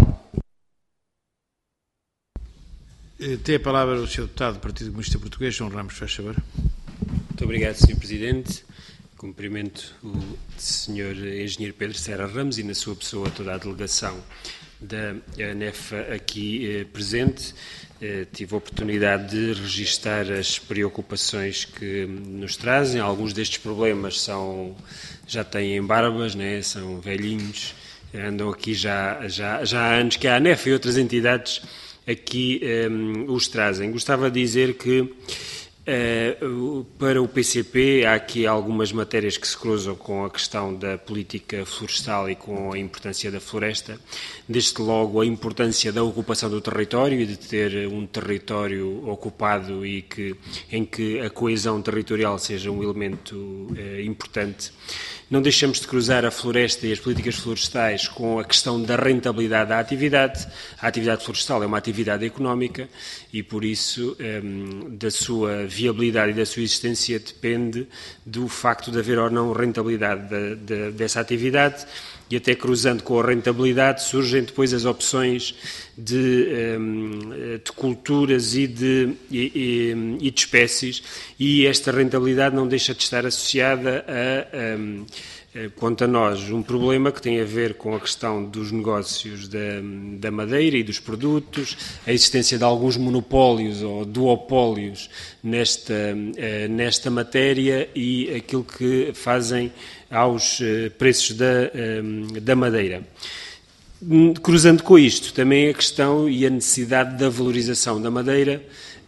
Tem a palavra o senhor Deputado do Partido Comunista Português, João Ramos, faz favor. Muito obrigado, senhor Presidente. Cumprimento o senhor Engenheiro Pedro Serra Ramos e, na sua pessoa, toda a delegação da ANEFA aqui eh, presente. Eh, tive a oportunidade de registar as preocupações que nos trazem. Alguns destes problemas são, já têm barbas, né? São velhinhos, andam aqui já, já, já há anos que a ANEFA e outras entidades aqui eh, os trazem. Gostava de dizer que Uh, para o P C P há aqui algumas matérias que se cruzam com a questão da política florestal e com a importância da floresta, desde logo a importância da ocupação do território e de ter um território ocupado e que, em que a coesão territorial seja um elemento uh, importante. Não deixamos de cruzar a floresta e as políticas florestais com a questão da rentabilidade da atividade. A atividade florestal é uma atividade económica e, por isso, um, da sua viabilidade e da sua existência depende do facto de haver ou não rentabilidade de, de, dessa atividade. E até cruzando com a rentabilidade surgem depois as opções de, de culturas e de, e, e de espécies, e esta rentabilidade não deixa de estar associada a, a, quanto a nós, um problema que tem a ver com a questão dos negócios da, da madeira e dos produtos, a existência de alguns monopólios ou duopólios nesta, nesta matéria e aquilo que fazem aos preços da, da madeira. Cruzando com isto, também a questão e a necessidade da valorização da madeira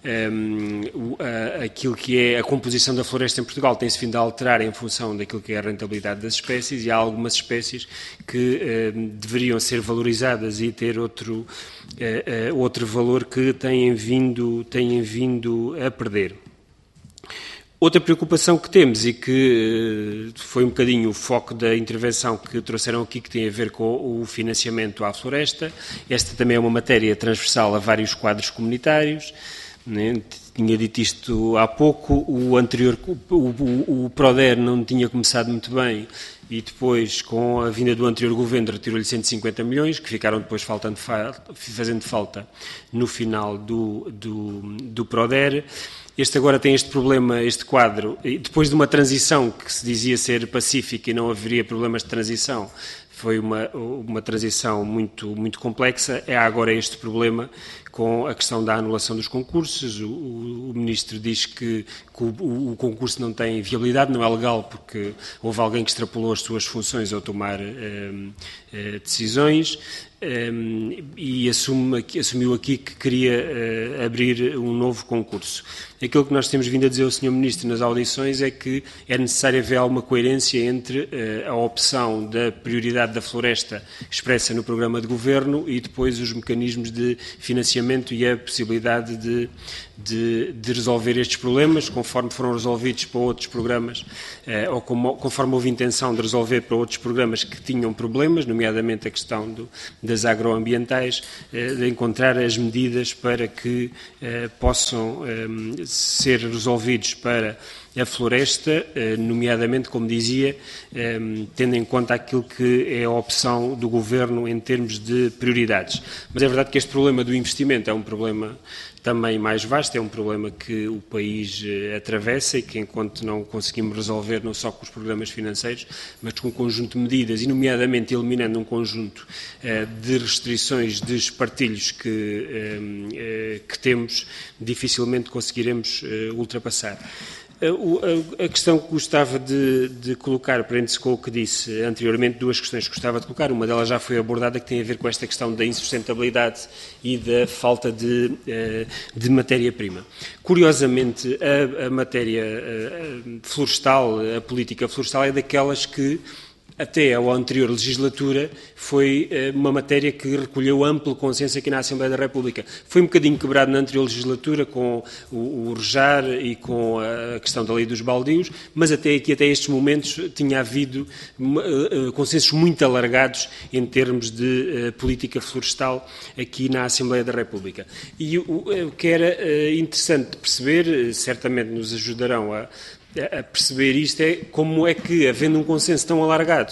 um, a, aquilo que é a composição da floresta em Portugal tem-se vindo a alterar em função daquilo que é a rentabilidade das espécies, e há algumas espécies que um, deveriam ser valorizadas e ter outro, uh, uh, outro valor que têm vindo, têm vindo a perder. Outra preocupação que temos e que foi um bocadinho o foco da intervenção que trouxeram aqui, que tem a ver com o financiamento à floresta. Esta também é uma matéria transversal a vários quadros comunitários, né? Tinha dito isto há pouco, o anterior, o, o, o PRODER não tinha começado muito bem e depois, com a vinda do anterior governo, retirou-lhe cento e cinquenta milhões, que ficaram depois faltando, fazendo falta no final do, do, do PRODER. Este agora tem este problema, este quadro, e depois de uma transição que se dizia ser pacífica e não haveria problemas de transição, foi uma, uma transição muito, muito complexa. É agora este problema com a questão da anulação dos concursos. O, o, o Ministro diz que, que o, o concurso não tem viabilidade, não é legal, porque houve alguém que extrapolou as suas funções ao tomar eh, eh, decisões. Um, e assume, assumiu aqui que queria uh, abrir um novo concurso. Aquilo que nós temos vindo a dizer ao senhor Ministro nas audições é que é necessário haver alguma coerência entre uh, a opção da prioridade da floresta expressa no programa de governo e depois os mecanismos de financiamento e a possibilidade de, de, de resolver estes problemas, conforme foram resolvidos para outros programas, uh, ou como, conforme houve intenção de resolver para outros programas que tinham problemas, nomeadamente a questão do, da das agroambientais, de encontrar as medidas para que eh, possam eh, ser resolvidos para a floresta, eh, nomeadamente, como dizia, eh, tendo em conta aquilo que é a opção do Governo em termos de prioridades. Mas é verdade que este problema do investimento é um problema também mais vasto, é um problema que o país eh, atravessa e que, enquanto não conseguimos resolver, não só com os programas financeiros, mas com um conjunto de medidas, e nomeadamente eliminando um conjunto eh, de restrições, de espartilhos que, eh, eh, que temos, dificilmente conseguiremos eh, ultrapassar. A questão que gostava de, de colocar, prende-se com o que disse anteriormente, duas questões que gostava de colocar. Uma delas já foi abordada, que tem a ver com esta questão da insustentabilidade e da falta de, de matéria-prima. Curiosamente, a, a matéria florestal, a política florestal, é daquelas que, até a anterior legislatura, foi uma matéria que recolheu amplo consenso aqui na Assembleia da República. Foi um bocadinho quebrado na anterior legislatura com o, o REJAR e com a questão da lei dos baldios, mas até aqui, até estes momentos, tinha havido uh, consensos muito alargados em termos de uh, política florestal aqui na Assembleia da República. E o, o que era uh, interessante perceber, certamente nos ajudarão a a perceber isto, é como é que, havendo um consenso tão alargado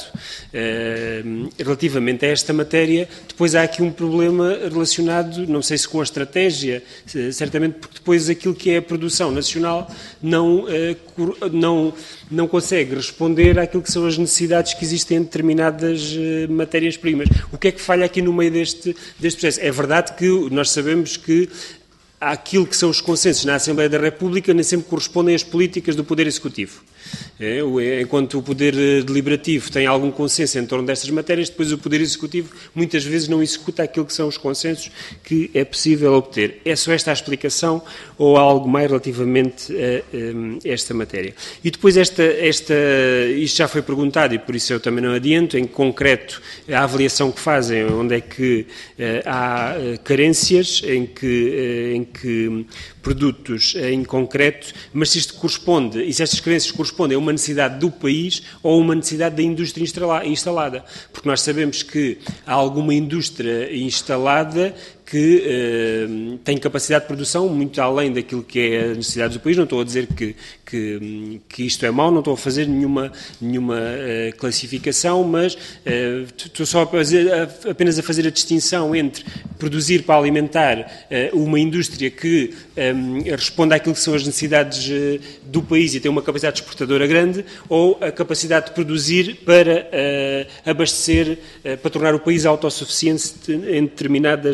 eh, relativamente a esta matéria, depois há aqui um problema relacionado, não sei se com a estratégia, certamente porque depois aquilo que é a produção nacional não, eh, não, não consegue responder àquilo que são as necessidades que existem em determinadas eh, matérias-primas. O que é que falha aqui no meio deste, deste processo? É verdade que nós sabemos que aquilo que são os consensos na Assembleia da República nem sempre correspondem às políticas do Poder Executivo. Enquanto o Poder Deliberativo tem algum consenso em torno destas matérias, depois o Poder Executivo muitas vezes não executa aquilo que são os consensos que é possível obter. É só esta a explicação ou há algo mais relativamente a, a esta matéria? E depois esta, esta, isto já foi perguntado e por isso eu também não adianto, em concreto a avaliação que fazem, onde é que há carências, em que, em que produtos em concreto, mas se isto corresponde, e se estas carências correspondem a uma necessidade do país ou a uma necessidade da indústria instalada. Porque nós sabemos que há alguma indústria instalada que eh, tem capacidade de produção muito além daquilo que é as necessidades do país. Não estou a dizer que, que, que isto é mau, não estou a fazer nenhuma, nenhuma uh, classificação, mas uh, estou só a fazer, a, apenas a fazer a distinção entre produzir para alimentar uh, uma indústria que um, responda àquilo que são as necessidades uh, do país e tem uma capacidade exportadora grande, ou a capacidade de produzir para uh, abastecer, uh, para tornar o país autossuficiente em determinadas matérias.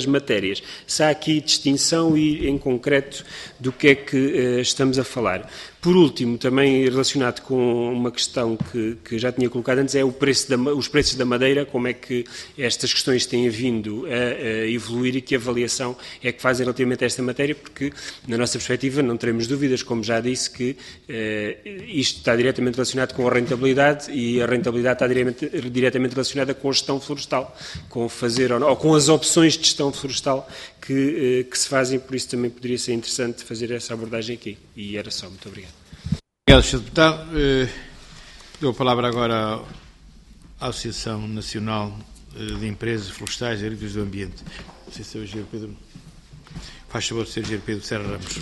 matérias. Se há aqui distinção e, em concreto, do que é que uh, estamos a falar. Por último, também relacionado com uma questão que, que já tinha colocado antes, é o preço da, os preços da madeira, como é que estas questões têm vindo a, a evoluir e que avaliação é que fazem relativamente a esta matéria, porque, na nossa perspectiva, não teremos dúvidas, como já disse, que uh, isto está diretamente relacionado com a rentabilidade e a rentabilidade está diretamente, diretamente relacionada com a gestão florestal, com fazer ou, não, ou com as opções de gestão florestal que, uh, que se fazem, por isso também poderia ser interessante fazer essa abordagem aqui. E era só. Muito obrigado. Obrigado, senhor Deputado. Uh, dou a palavra agora à Associação Nacional de Empresas Florestais e Agrícolas do Ambiente. Não sei se é o engenheiro Pedro. Faz favor, senhor engenheiro Pedro Serra Ramos.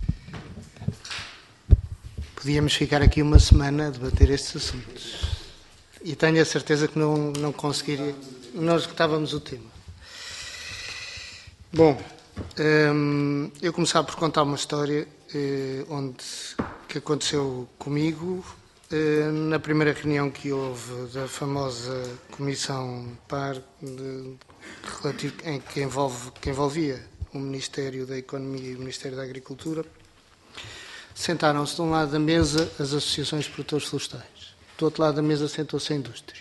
Podíamos ficar aqui uma semana a debater estes assuntos. E tenho a certeza que não, não conseguiria. Nós esgotávamos o tema. Bom, hum, eu começava por contar uma história eh, onde, que aconteceu comigo eh, na primeira reunião que houve da famosa Comissão P A R de, relativo, em que, envolve, que envolvia o Ministério da Economia e o Ministério da Agricultura. Sentaram-se de um lado da mesa as associações de produtores florestais. Do outro lado da mesa sentou-se a indústria.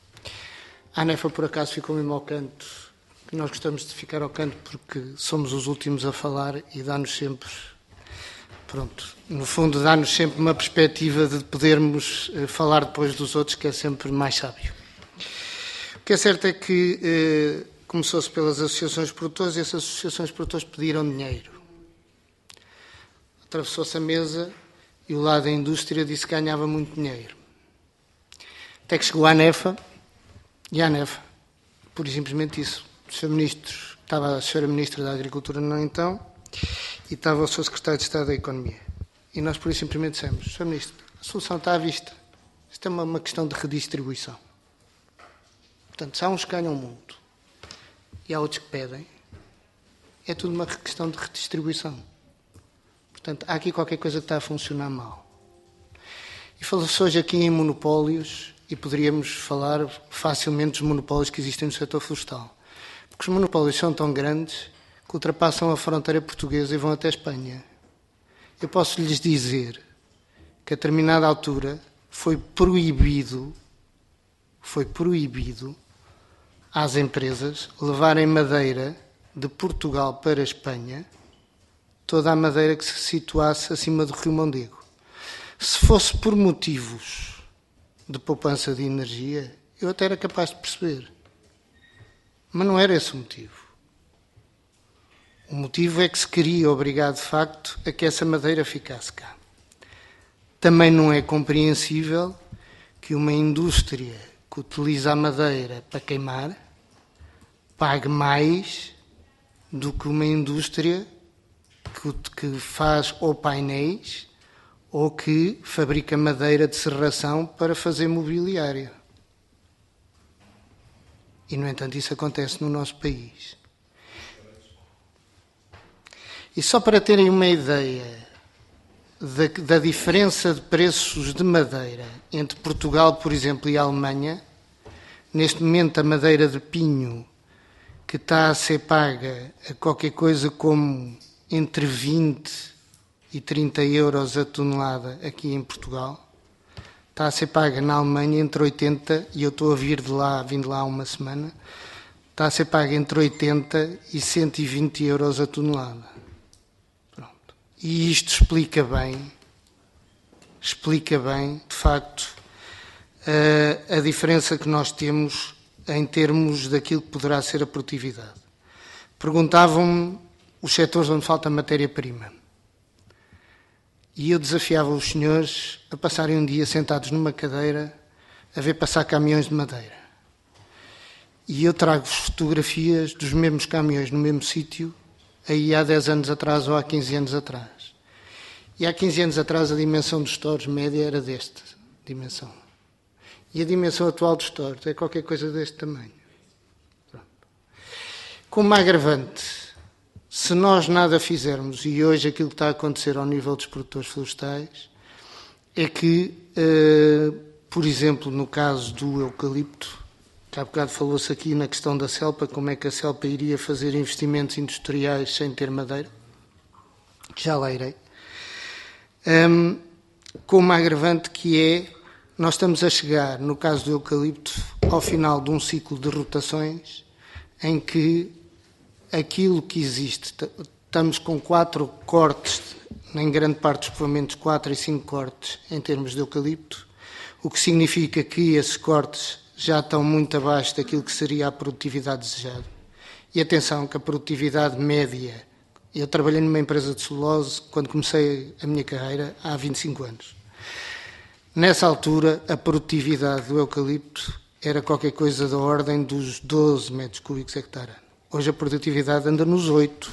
A ANEFA, por acaso, ficou mesmo ao canto. Nós gostamos de ficar ao canto porque somos os últimos a falar e dá-nos sempre, pronto, no fundo dá-nos sempre uma perspectiva de podermos eh, falar depois dos outros, que é sempre mais sábio. O que é certo é que eh, começou-se pelas associações de produtores e essas associações de produtores pediram dinheiro. Atravessou-se a mesa e o lado da indústria disse que ganhava muito dinheiro. Até que chegou a ANEFA e a ANEFA, pura e simplesmente isso. O senhor Ministro, estava a senhora Ministra da Agricultura não então, e estava o senhor Secretário de Estado da Economia. E nós, por isso, simplesmente dissemos, senhor Ministro, a solução está à vista. Isto é uma, uma questão de redistribuição. Portanto, se há uns que ganham muito e há outros que pedem, é tudo uma questão de redistribuição. Portanto, há aqui qualquer coisa que está a funcionar mal. E falou-se hoje aqui em monopólios, e poderíamos falar facilmente dos monopólios que existem no setor florestal. Porque os monopólios são tão grandes que ultrapassam a fronteira portuguesa e vão até a Espanha. Eu posso lhes dizer que a determinada altura foi proibido, foi proibido às empresas levarem madeira de Portugal para a Espanha, toda a madeira que se situasse acima do Rio Mondego. Se fosse por motivos de poupança de energia, eu até era capaz de perceber. Mas não era esse o motivo. O motivo é que se queria obrigar, de facto, a que essa madeira ficasse cá. Também não é compreensível que uma indústria que utiliza a madeira para queimar pague mais do que uma indústria que, que faz ou painéis ou que fabrica madeira de serração para fazer mobiliário. E, no entanto, isso acontece no nosso país. E só para terem uma ideia da, da diferença de preços de madeira entre Portugal, por exemplo, e a Alemanha, neste momento a madeira de pinho, que está a ser paga a qualquer coisa como entre vinte e trinta euros a tonelada aqui em Portugal, está a ser paga na Alemanha entre oitenta, e eu estou a vir de lá, vim de lá há uma semana, está a ser paga entre oitenta e cento e vinte euros a tonelada. Pronto. E isto explica bem, explica bem, de facto, a, a diferença que nós temos em termos daquilo que poderá ser a produtividade. Perguntavam-me os setores onde falta matéria-prima. E eu desafiava os senhores a passarem um dia sentados numa cadeira a ver passar caminhões de madeira. E eu trago-vos fotografias dos mesmos caminhões no mesmo sítio, aí há dez anos atrás ou há quinze anos atrás. E há quinze anos atrás a dimensão dos stores média era desta dimensão. E a dimensão atual dos stores é qualquer coisa deste tamanho. Pronto. Como agravante, se nós nada fizermos, e hoje aquilo que está a acontecer ao nível dos produtores florestais, é que, uh, por exemplo, no caso do eucalipto, Há bocado falou-se aqui na questão da CELPA, como é que a CELPA iria fazer investimentos industriais sem ter madeira. Já lá irei. Um, com uma agravante que é, nós estamos a chegar, no caso do eucalipto, ao final de um ciclo de rotações em que aquilo que existe, estamos com quatro cortes, em grande parte dos povoamentos, quatro e cinco cortes em termos de eucalipto, o que significa que esses cortes já estão muito abaixo daquilo que seria a produtividade desejada. E atenção, que a produtividade média, eu trabalhei numa empresa de celulose quando comecei a minha carreira há vinte e cinco anos. Nessa altura, a produtividade do eucalipto era qualquer coisa da ordem dos doze metros cúbicos hectare. Hoje a produtividade anda nos oito.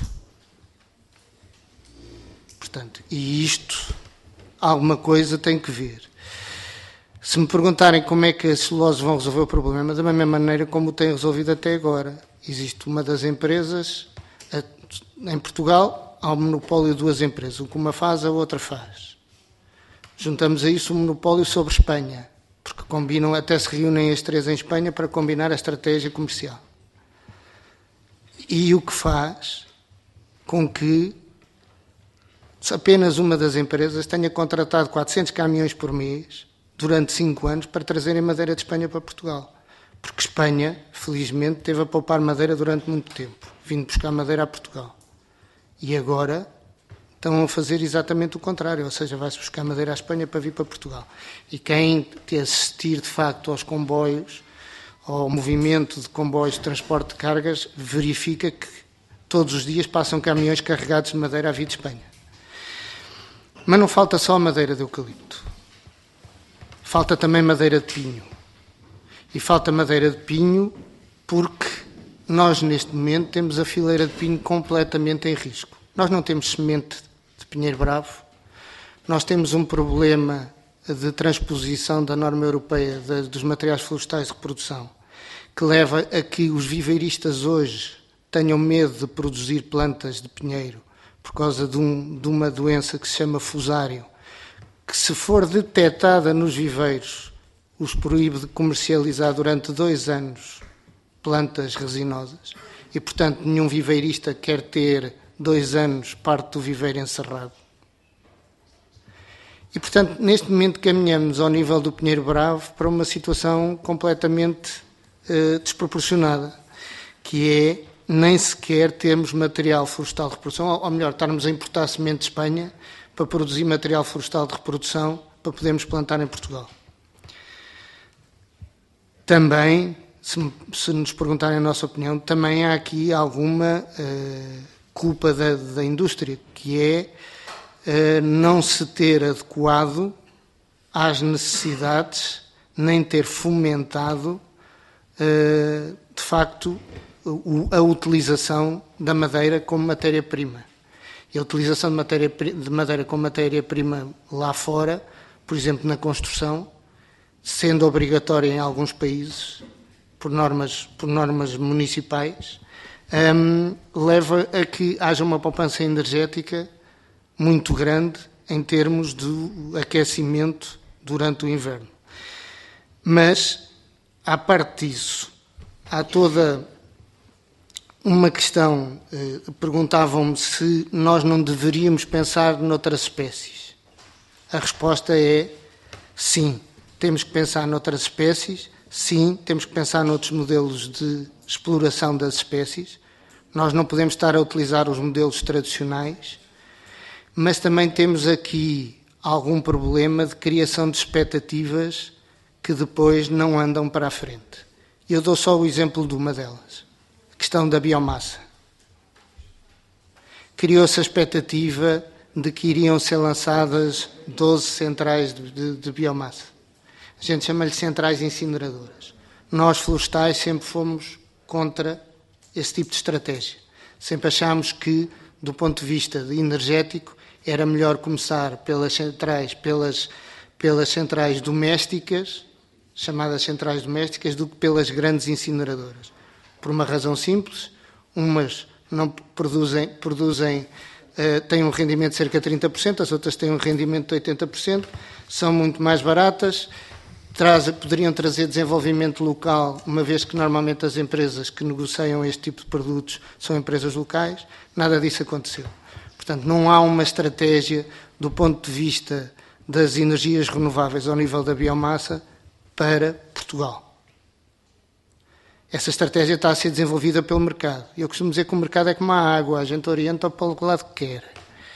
Portanto, e isto, alguma coisa tem que ver. Se me perguntarem como é que as celuloses vão resolver o problema, da mesma maneira como o têm resolvido até agora. Existe uma das empresas, em Portugal, há um monopólio de duas empresas, uma faz, a outra faz. Juntamos a isso um monopólio sobre Espanha, porque combinam, até se reúnem as três em Espanha para combinar a estratégia comercial. E o que faz com que apenas uma das empresas tenha contratado quatrocentos caminhões por mês durante cinco anos para trazerem madeira de Espanha para Portugal. Porque Espanha, felizmente, teve a poupar madeira durante muito tempo, vindo buscar madeira a Portugal. E agora estão a fazer exatamente o contrário, ou seja, vai-se buscar madeira à Espanha para vir para Portugal. E quem assistir, de facto, aos comboios, ao movimento de comboios de transporte de cargas, verifica que todos os dias passam caminhões carregados de madeira a vir de Espanha. Mas não falta só a madeira de eucalipto. Falta também madeira de pinho. E falta madeira de pinho porque nós, neste momento, temos a fileira de pinho completamente em risco. Nós não temos semente de pinheiro bravo. Nós temos um problema de transposição da norma europeia dos materiais florestais de reprodução, que leva a que os viveiristas hoje tenham medo de produzir plantas de pinheiro por causa de, um, de uma doença que se chama fusário, que se for detectada nos viveiros, os proíbe de comercializar durante dois anos plantas resinosas. E, portanto, nenhum viveirista quer ter dois anos parte do viveiro encerrado. E, portanto, neste momento caminhamos ao nível do pinheiro bravo para uma situação completamente eh, desproporcionada, que é nem sequer termos material florestal de reprodução, ou melhor, estarmos a importar semente de Espanha para produzir material florestal de reprodução para podermos plantar em Portugal. Também, se, se nos perguntarem a nossa opinião, também há aqui alguma uh, culpa da, da indústria, que é uh, não se ter adequado às necessidades, nem ter fomentado, uh, de facto, a utilização da madeira como matéria-prima. E a utilização de, matéria, de madeira como matéria-prima lá fora, por exemplo, na construção, sendo obrigatória em alguns países, por normas, por normas municipais, um, leva a que haja uma poupança energética muito grande em termos de aquecimento durante o inverno. Mas, à parte disso, há toda uma questão, eh, perguntavam-me se nós não deveríamos pensar noutras espécies. A resposta é sim, temos que pensar noutras espécies, sim, temos que pensar noutros modelos de exploração das espécies. Nós não podemos estar a utilizar os modelos tradicionais, mas também temos aqui algum problema de criação de expectativas que depois não andam para a frente. Eu dou só o exemplo de uma delas. Questão da biomassa. Criou-se a expectativa de que iriam ser lançadas doze centrais de, de, de biomassa. A gente chama-lhe centrais incineradoras. Nós, florestais, sempre fomos contra esse tipo de estratégia. Sempre achámos que, do ponto de vista energético, era melhor começar pelas centrais, pelas, pelas centrais domésticas, chamadas centrais domésticas, do que pelas grandes incineradoras. Por uma razão simples, umas não produzem, produzem uh, têm um rendimento de cerca de trinta por cento, as outras têm um rendimento de oitenta por cento, são muito mais baratas traz, poderiam trazer desenvolvimento local, uma vez que normalmente as empresas que negociam este tipo de produtos são empresas locais. Nada disso aconteceu. Portanto, não há uma estratégia do ponto de vista das energias renováveis ao nível da biomassa para Portugal. Essa estratégia está a ser desenvolvida pelo mercado. Eu costumo dizer que o mercado é como a água, a gente orienta para o lado que quer.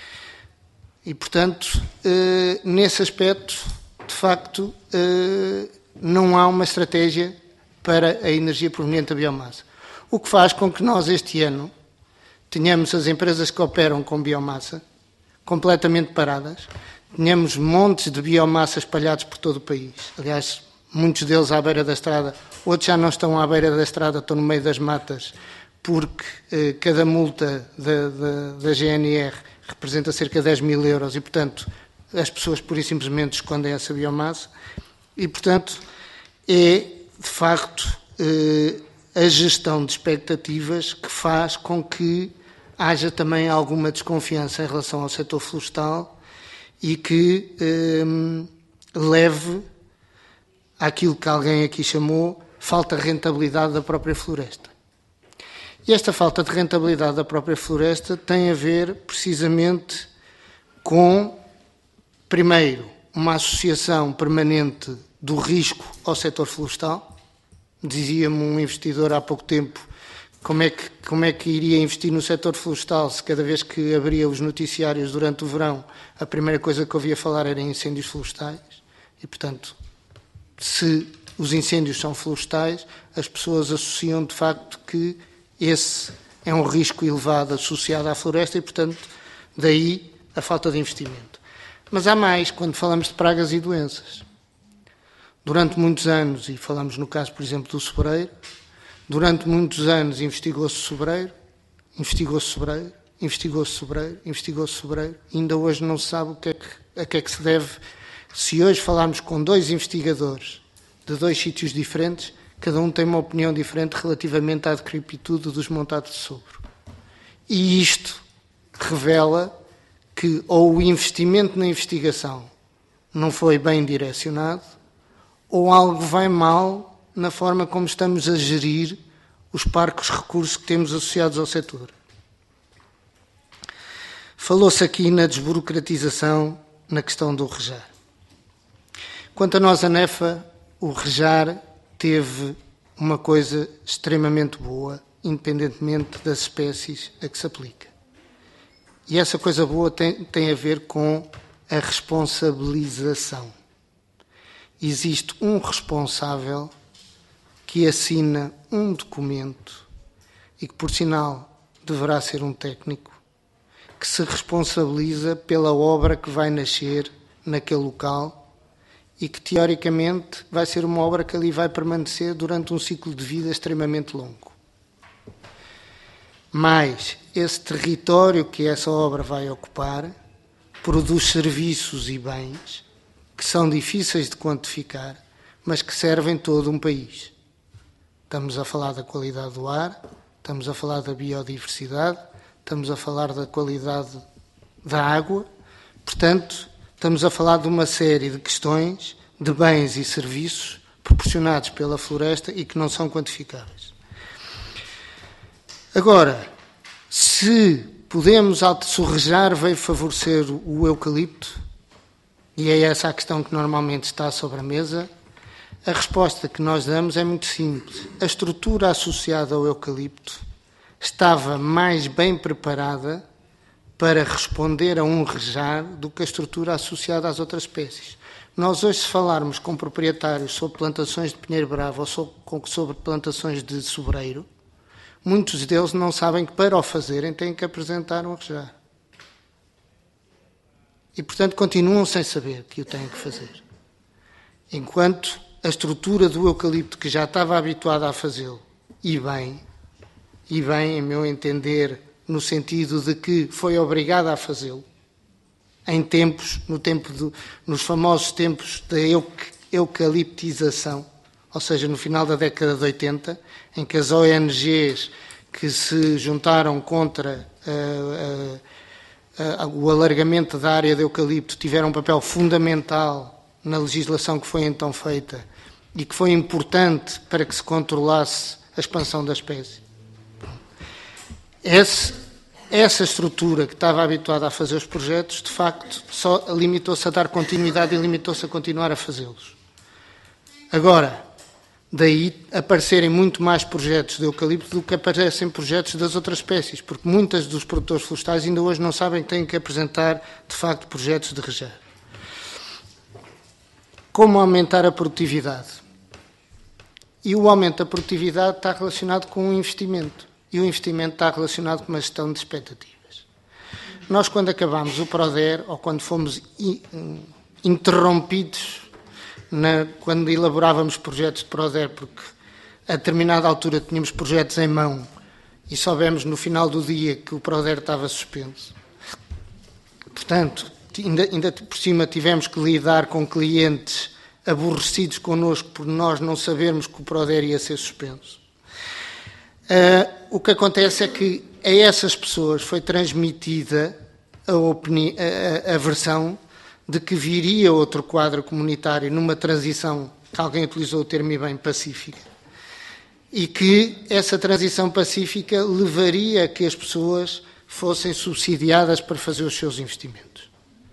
E, portanto, eh, nesse aspecto, de facto, eh, não há uma estratégia para a energia proveniente da biomassa. O que faz com que nós, este ano, tenhamos as empresas que operam com biomassa completamente paradas, tenhamos montes de biomassa espalhados por todo o país. Aliás, muitos deles à beira da estrada, outros já não estão à beira da estrada, estão no meio das matas, porque eh, cada multa da, da, da G N R representa cerca de dez mil euros e, portanto, as pessoas pura e simplesmente escondem essa biomassa e, portanto, é, de facto, eh, a gestão de expectativas que faz com que haja também alguma desconfiança em relação ao setor florestal e que eh, leve àquilo que alguém aqui chamou falta de rentabilidade da própria floresta. E esta falta de rentabilidade da própria floresta tem a ver precisamente com, primeiro, uma associação permanente do risco ao setor florestal. Dizia-me um investidor há pouco tempo como é, que, como é que iria investir no setor florestal se cada vez que abria os noticiários durante o verão a primeira coisa que ouvia falar era incêndios florestais. E, portanto, se os incêndios são florestais, as pessoas associam de facto que esse é um risco elevado associado à floresta e, portanto, daí a falta de investimento. Mas há mais, quando falamos de pragas e doenças. Durante muitos anos, e falamos no caso, por exemplo, do sobreiro, durante muitos anos investigou-se sobreiro, investigou-se sobreiro, investigou-se sobreiro, investigou-se sobreiro, e ainda hoje não se sabe o que é que, a que é que se deve. Se hoje falarmos com dois investigadores de dois sítios diferentes, cada um tem uma opinião diferente relativamente à decrepitude dos montados de sogro. E isto revela que ou o investimento na investigação não foi bem direcionado, ou algo vai mal na forma como estamos a gerir os parcos recursos que temos associados ao setor. Falou-se aqui na desburocratização, na questão do rejar. Quanto a nós, a NEFA, o rejar teve uma coisa extremamente boa, independentemente das espécies a que se aplica. E essa coisa boa tem, tem a ver com a responsabilização. Existe um responsável que assina um documento e que, por sinal, deverá ser um técnico, que se responsabiliza pela obra que vai nascer naquele local e que, teoricamente, vai ser uma obra que ali vai permanecer durante um ciclo de vida extremamente longo. Mas esse território que essa obra vai ocupar produz serviços e bens que são difíceis de quantificar, mas que servem todo um país. Estamos a falar da qualidade do ar, estamos a falar da biodiversidade, estamos a falar da qualidade da água, portanto, estamos a falar de uma série de questões, de bens e serviços proporcionados pela floresta e que não são quantificáveis. Agora, se podemos, se o rejar veio favorecer o eucalipto, e é essa a questão que normalmente está sobre a mesa, a resposta que nós damos é muito simples. A estrutura associada ao eucalipto estava mais bem preparada para responder a um rejar do que a estrutura associada às outras espécies. Nós hoje, se falarmos com proprietários sobre plantações de pinheiro bravo ou sobre plantações de sobreiro, muitos deles não sabem que para o fazerem têm que apresentar um rejar. E, portanto, continuam sem saber que o têm que fazer. Enquanto a estrutura do eucalipto, que já estava habituada a fazê-lo, e bem, e bem, em meu entender, no sentido de que foi obrigada a fazê-lo, em tempos, no tempo do, nos famosos tempos da eucaliptização, ou seja, no final da década de oitenta, em que as O N Gs que se juntaram contra uh, uh, uh, o alargamento da área de eucalipto tiveram um papel fundamental na legislação que foi então feita e que foi importante para que se controlasse a expansão da espécie. Esse, essa estrutura que estava habituada a fazer os projetos, de facto, só limitou-se a dar continuidade e limitou-se a continuar a fazê-los. Agora, daí aparecerem muito mais projetos de eucalipto do que aparecem projetos das outras espécies, porque muitos dos produtores florestais ainda hoje não sabem que têm que apresentar, de facto, projetos de rejeito. Como aumentar a produtividade? E o aumento da produtividade está relacionado com o investimento. E o investimento está relacionado com uma gestão de expectativas. Nós, quando acabámos o PRODER, ou quando fomos interrompidos, na, quando elaborávamos projetos de PRODER, porque a determinada altura tínhamos projetos em mão e soubemos no final do dia que o PRODER estava suspenso. Portanto, ainda, ainda por cima tivemos que lidar com clientes aborrecidos connosco por nós não sabermos que o PRODER ia ser suspenso. Uh, o que acontece é que a essas pessoas foi transmitida a, opini- a, a, a versão de que viria outro quadro comunitário numa transição, que alguém utilizou o termo bem, pacífica, e que essa transição pacífica levaria a que as pessoas fossem subsidiadas para fazer os seus investimentos.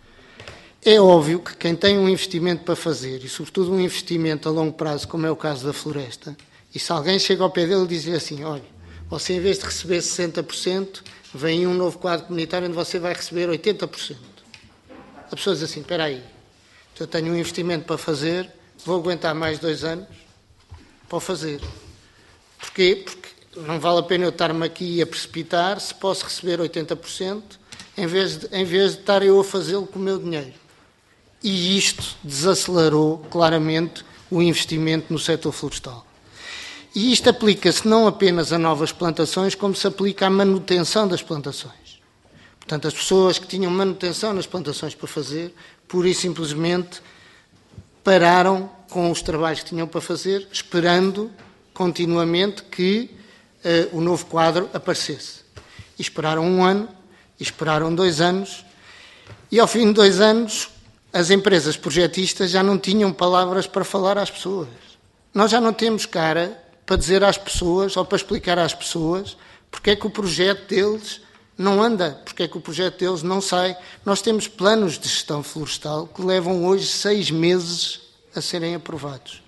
É óbvio que quem tem um investimento para fazer, e sobretudo um investimento a longo prazo, como é o caso da floresta, e se alguém chega ao pé dele e diz-lhe assim, olha, você em vez de receber sessenta por cento, vem um novo quadro comunitário onde você vai receber oitenta por cento. A pessoa diz assim, espera aí, eu tenho um investimento para fazer, vou aguentar mais dois anos para o fazer. Porquê? Porque não vale a pena eu estar-me aqui a precipitar se posso receber oitenta por cento em vez de, em vez de estar eu a fazê-lo com o meu dinheiro. E isto desacelerou claramente o investimento no setor florestal. E isto aplica-se não apenas a novas plantações, como se aplica à manutenção das plantações. Portanto, as pessoas que tinham manutenção nas plantações para fazer, pura e simplesmente pararam com os trabalhos que tinham para fazer, esperando continuamente que uh, o novo quadro aparecesse. E esperaram um ano, e esperaram dois anos, e ao fim de dois anos as empresas projetistas já não tinham palavras para falar às pessoas. Nós já não temos cara para dizer às pessoas, ou para explicar às pessoas, porque é que o projeto deles não anda, porque é que o projeto deles não sai. Nós temos planos de gestão florestal que levam hoje seis meses a serem aprovados.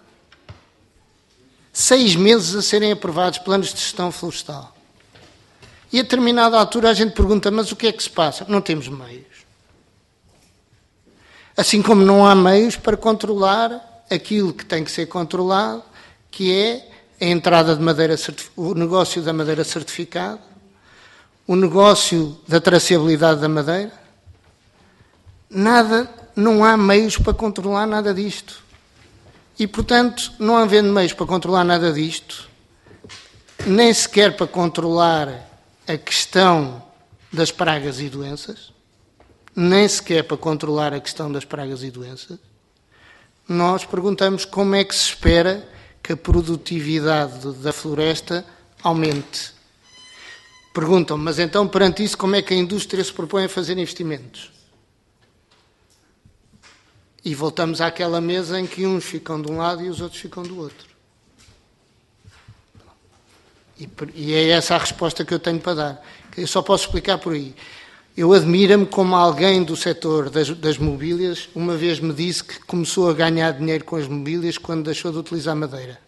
Seis meses a serem aprovados planos de gestão florestal. E a determinada altura a gente pergunta, mas o que é que se passa? Não temos meios. Assim como não há meios para controlar aquilo que tem que ser controlado, que é a entrada de madeira, o negócio da madeira certificada, o negócio da traceabilidade da madeira. Nada, não há meios para controlar nada disto. E, portanto, não havendo meios para controlar nada disto, nem sequer para controlar a questão das pragas e doenças, nem sequer para controlar a questão das pragas e doenças, nós perguntamos como é que se espera que a produtividade da floresta aumente. Perguntam, mas então perante isso como é que a indústria se propõe a fazer investimentos? E voltamos àquela mesa em que uns ficam de um lado e os outros ficam do outro. E, e é essa a resposta que eu tenho para dar. Eu só posso explicar por aí. Eu admiro-me como alguém do setor das, das mobílias uma vez me disse que começou a ganhar dinheiro com as mobílias quando deixou de utilizar madeira.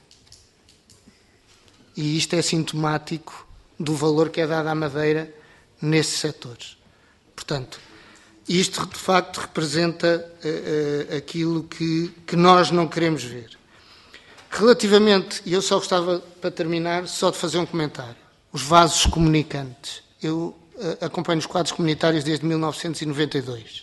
E isto é sintomático do valor que é dado à madeira nesses setores. Portanto, isto de facto representa uh, uh, aquilo que, que nós não queremos ver. Relativamente, e eu só gostava, para terminar, só de fazer um comentário. Os vasos comunicantes. Eu uh, acompanho os quadros comunitários desde mil novecentos e noventa e dois.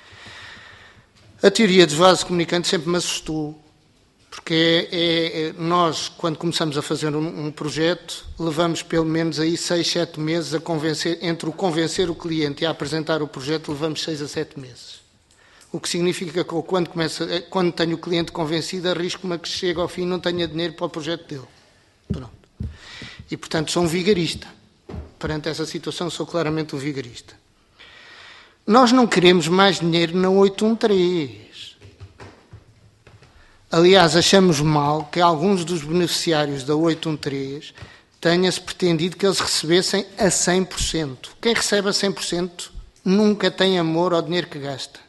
A teoria dos vasos comunicantes sempre me assustou, porque é, é, é, nós, quando começamos a fazer um, um projeto, levamos pelo menos aí seis, sete meses a convencer, entre o convencer o cliente e a apresentar o projeto, levamos seis a sete meses. O que significa que eu, quando, começo, quando tenho o cliente convencido, arrisco-me a que chegue ao fim e não tenha dinheiro para o projeto dele. Pronto. E, portanto, sou um vigarista. Perante essa situação, sou claramente um vigarista. Nós não queremos mais dinheiro na oito um três. Aliás, achamos mal que alguns dos beneficiários da oito um três tenha-se pretendido que eles recebessem a cem por cento. Quem recebe a cem por cento nunca tem amor ao dinheiro que gasta.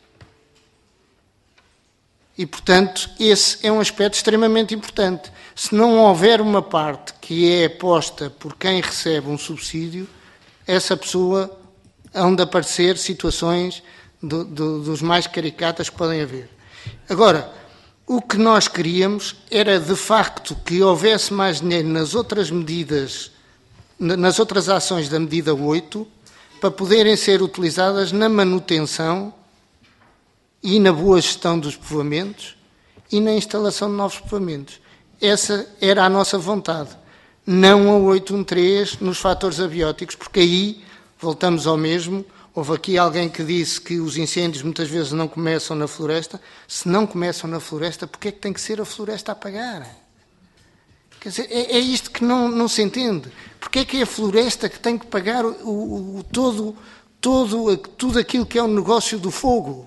E, portanto, esse é um aspecto extremamente importante. Se não houver uma parte que é posta por quem recebe um subsídio, essa pessoa hão de aparecer situações do, do, dos mais caricatas que podem haver. Agora, o que nós queríamos era, de facto, que houvesse mais dinheiro nas outras medidas, nas outras ações da medida oito, para poderem ser utilizadas na manutenção e na boa gestão dos povoamentos e na instalação de novos povoamentos. Essa era a nossa vontade. Não a oito um três nos fatores abióticos, porque aí voltamos ao mesmo. Houve aqui alguém que disse que os incêndios muitas vezes não começam na floresta. Se não começam na floresta, porquê é que tem que ser a floresta a pagar? Quer dizer, é, é isto que não, não se entende. Porquê é que é a floresta que tem que pagar o, o, o todo, todo, tudo aquilo que é o negócio do fogo?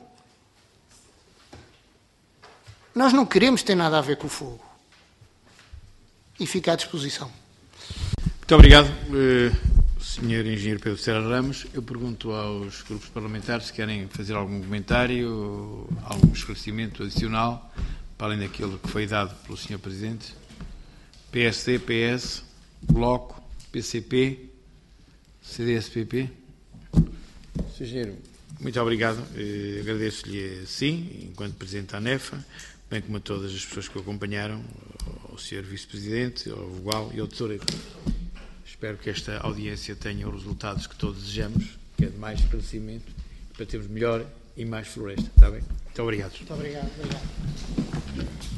Nós não queremos ter nada a ver com o fogo. E fica à disposição. Muito obrigado, senhor Engenheiro Pedro Serra Ramos. Eu pergunto aos grupos parlamentares se querem fazer algum comentário, algum esclarecimento adicional, para além daquilo que foi dado pelo senhor Presidente. P S D, P S, Bloco, P C P, C D S P P. senhor Engenheiro, muito obrigado. Eh, agradeço-lhe, sim, enquanto Presidente da ANEFA, bem como a todas as pessoas que o acompanharam, ao senhor Vice-Presidente, ao Vogal e ao Tesoureiro. Espero que esta audiência tenha os resultados que todos desejamos, que é de mais esclarecimento, para termos melhor e mais floresta. Está bem? Muito obrigado. Muito obrigado. obrigado.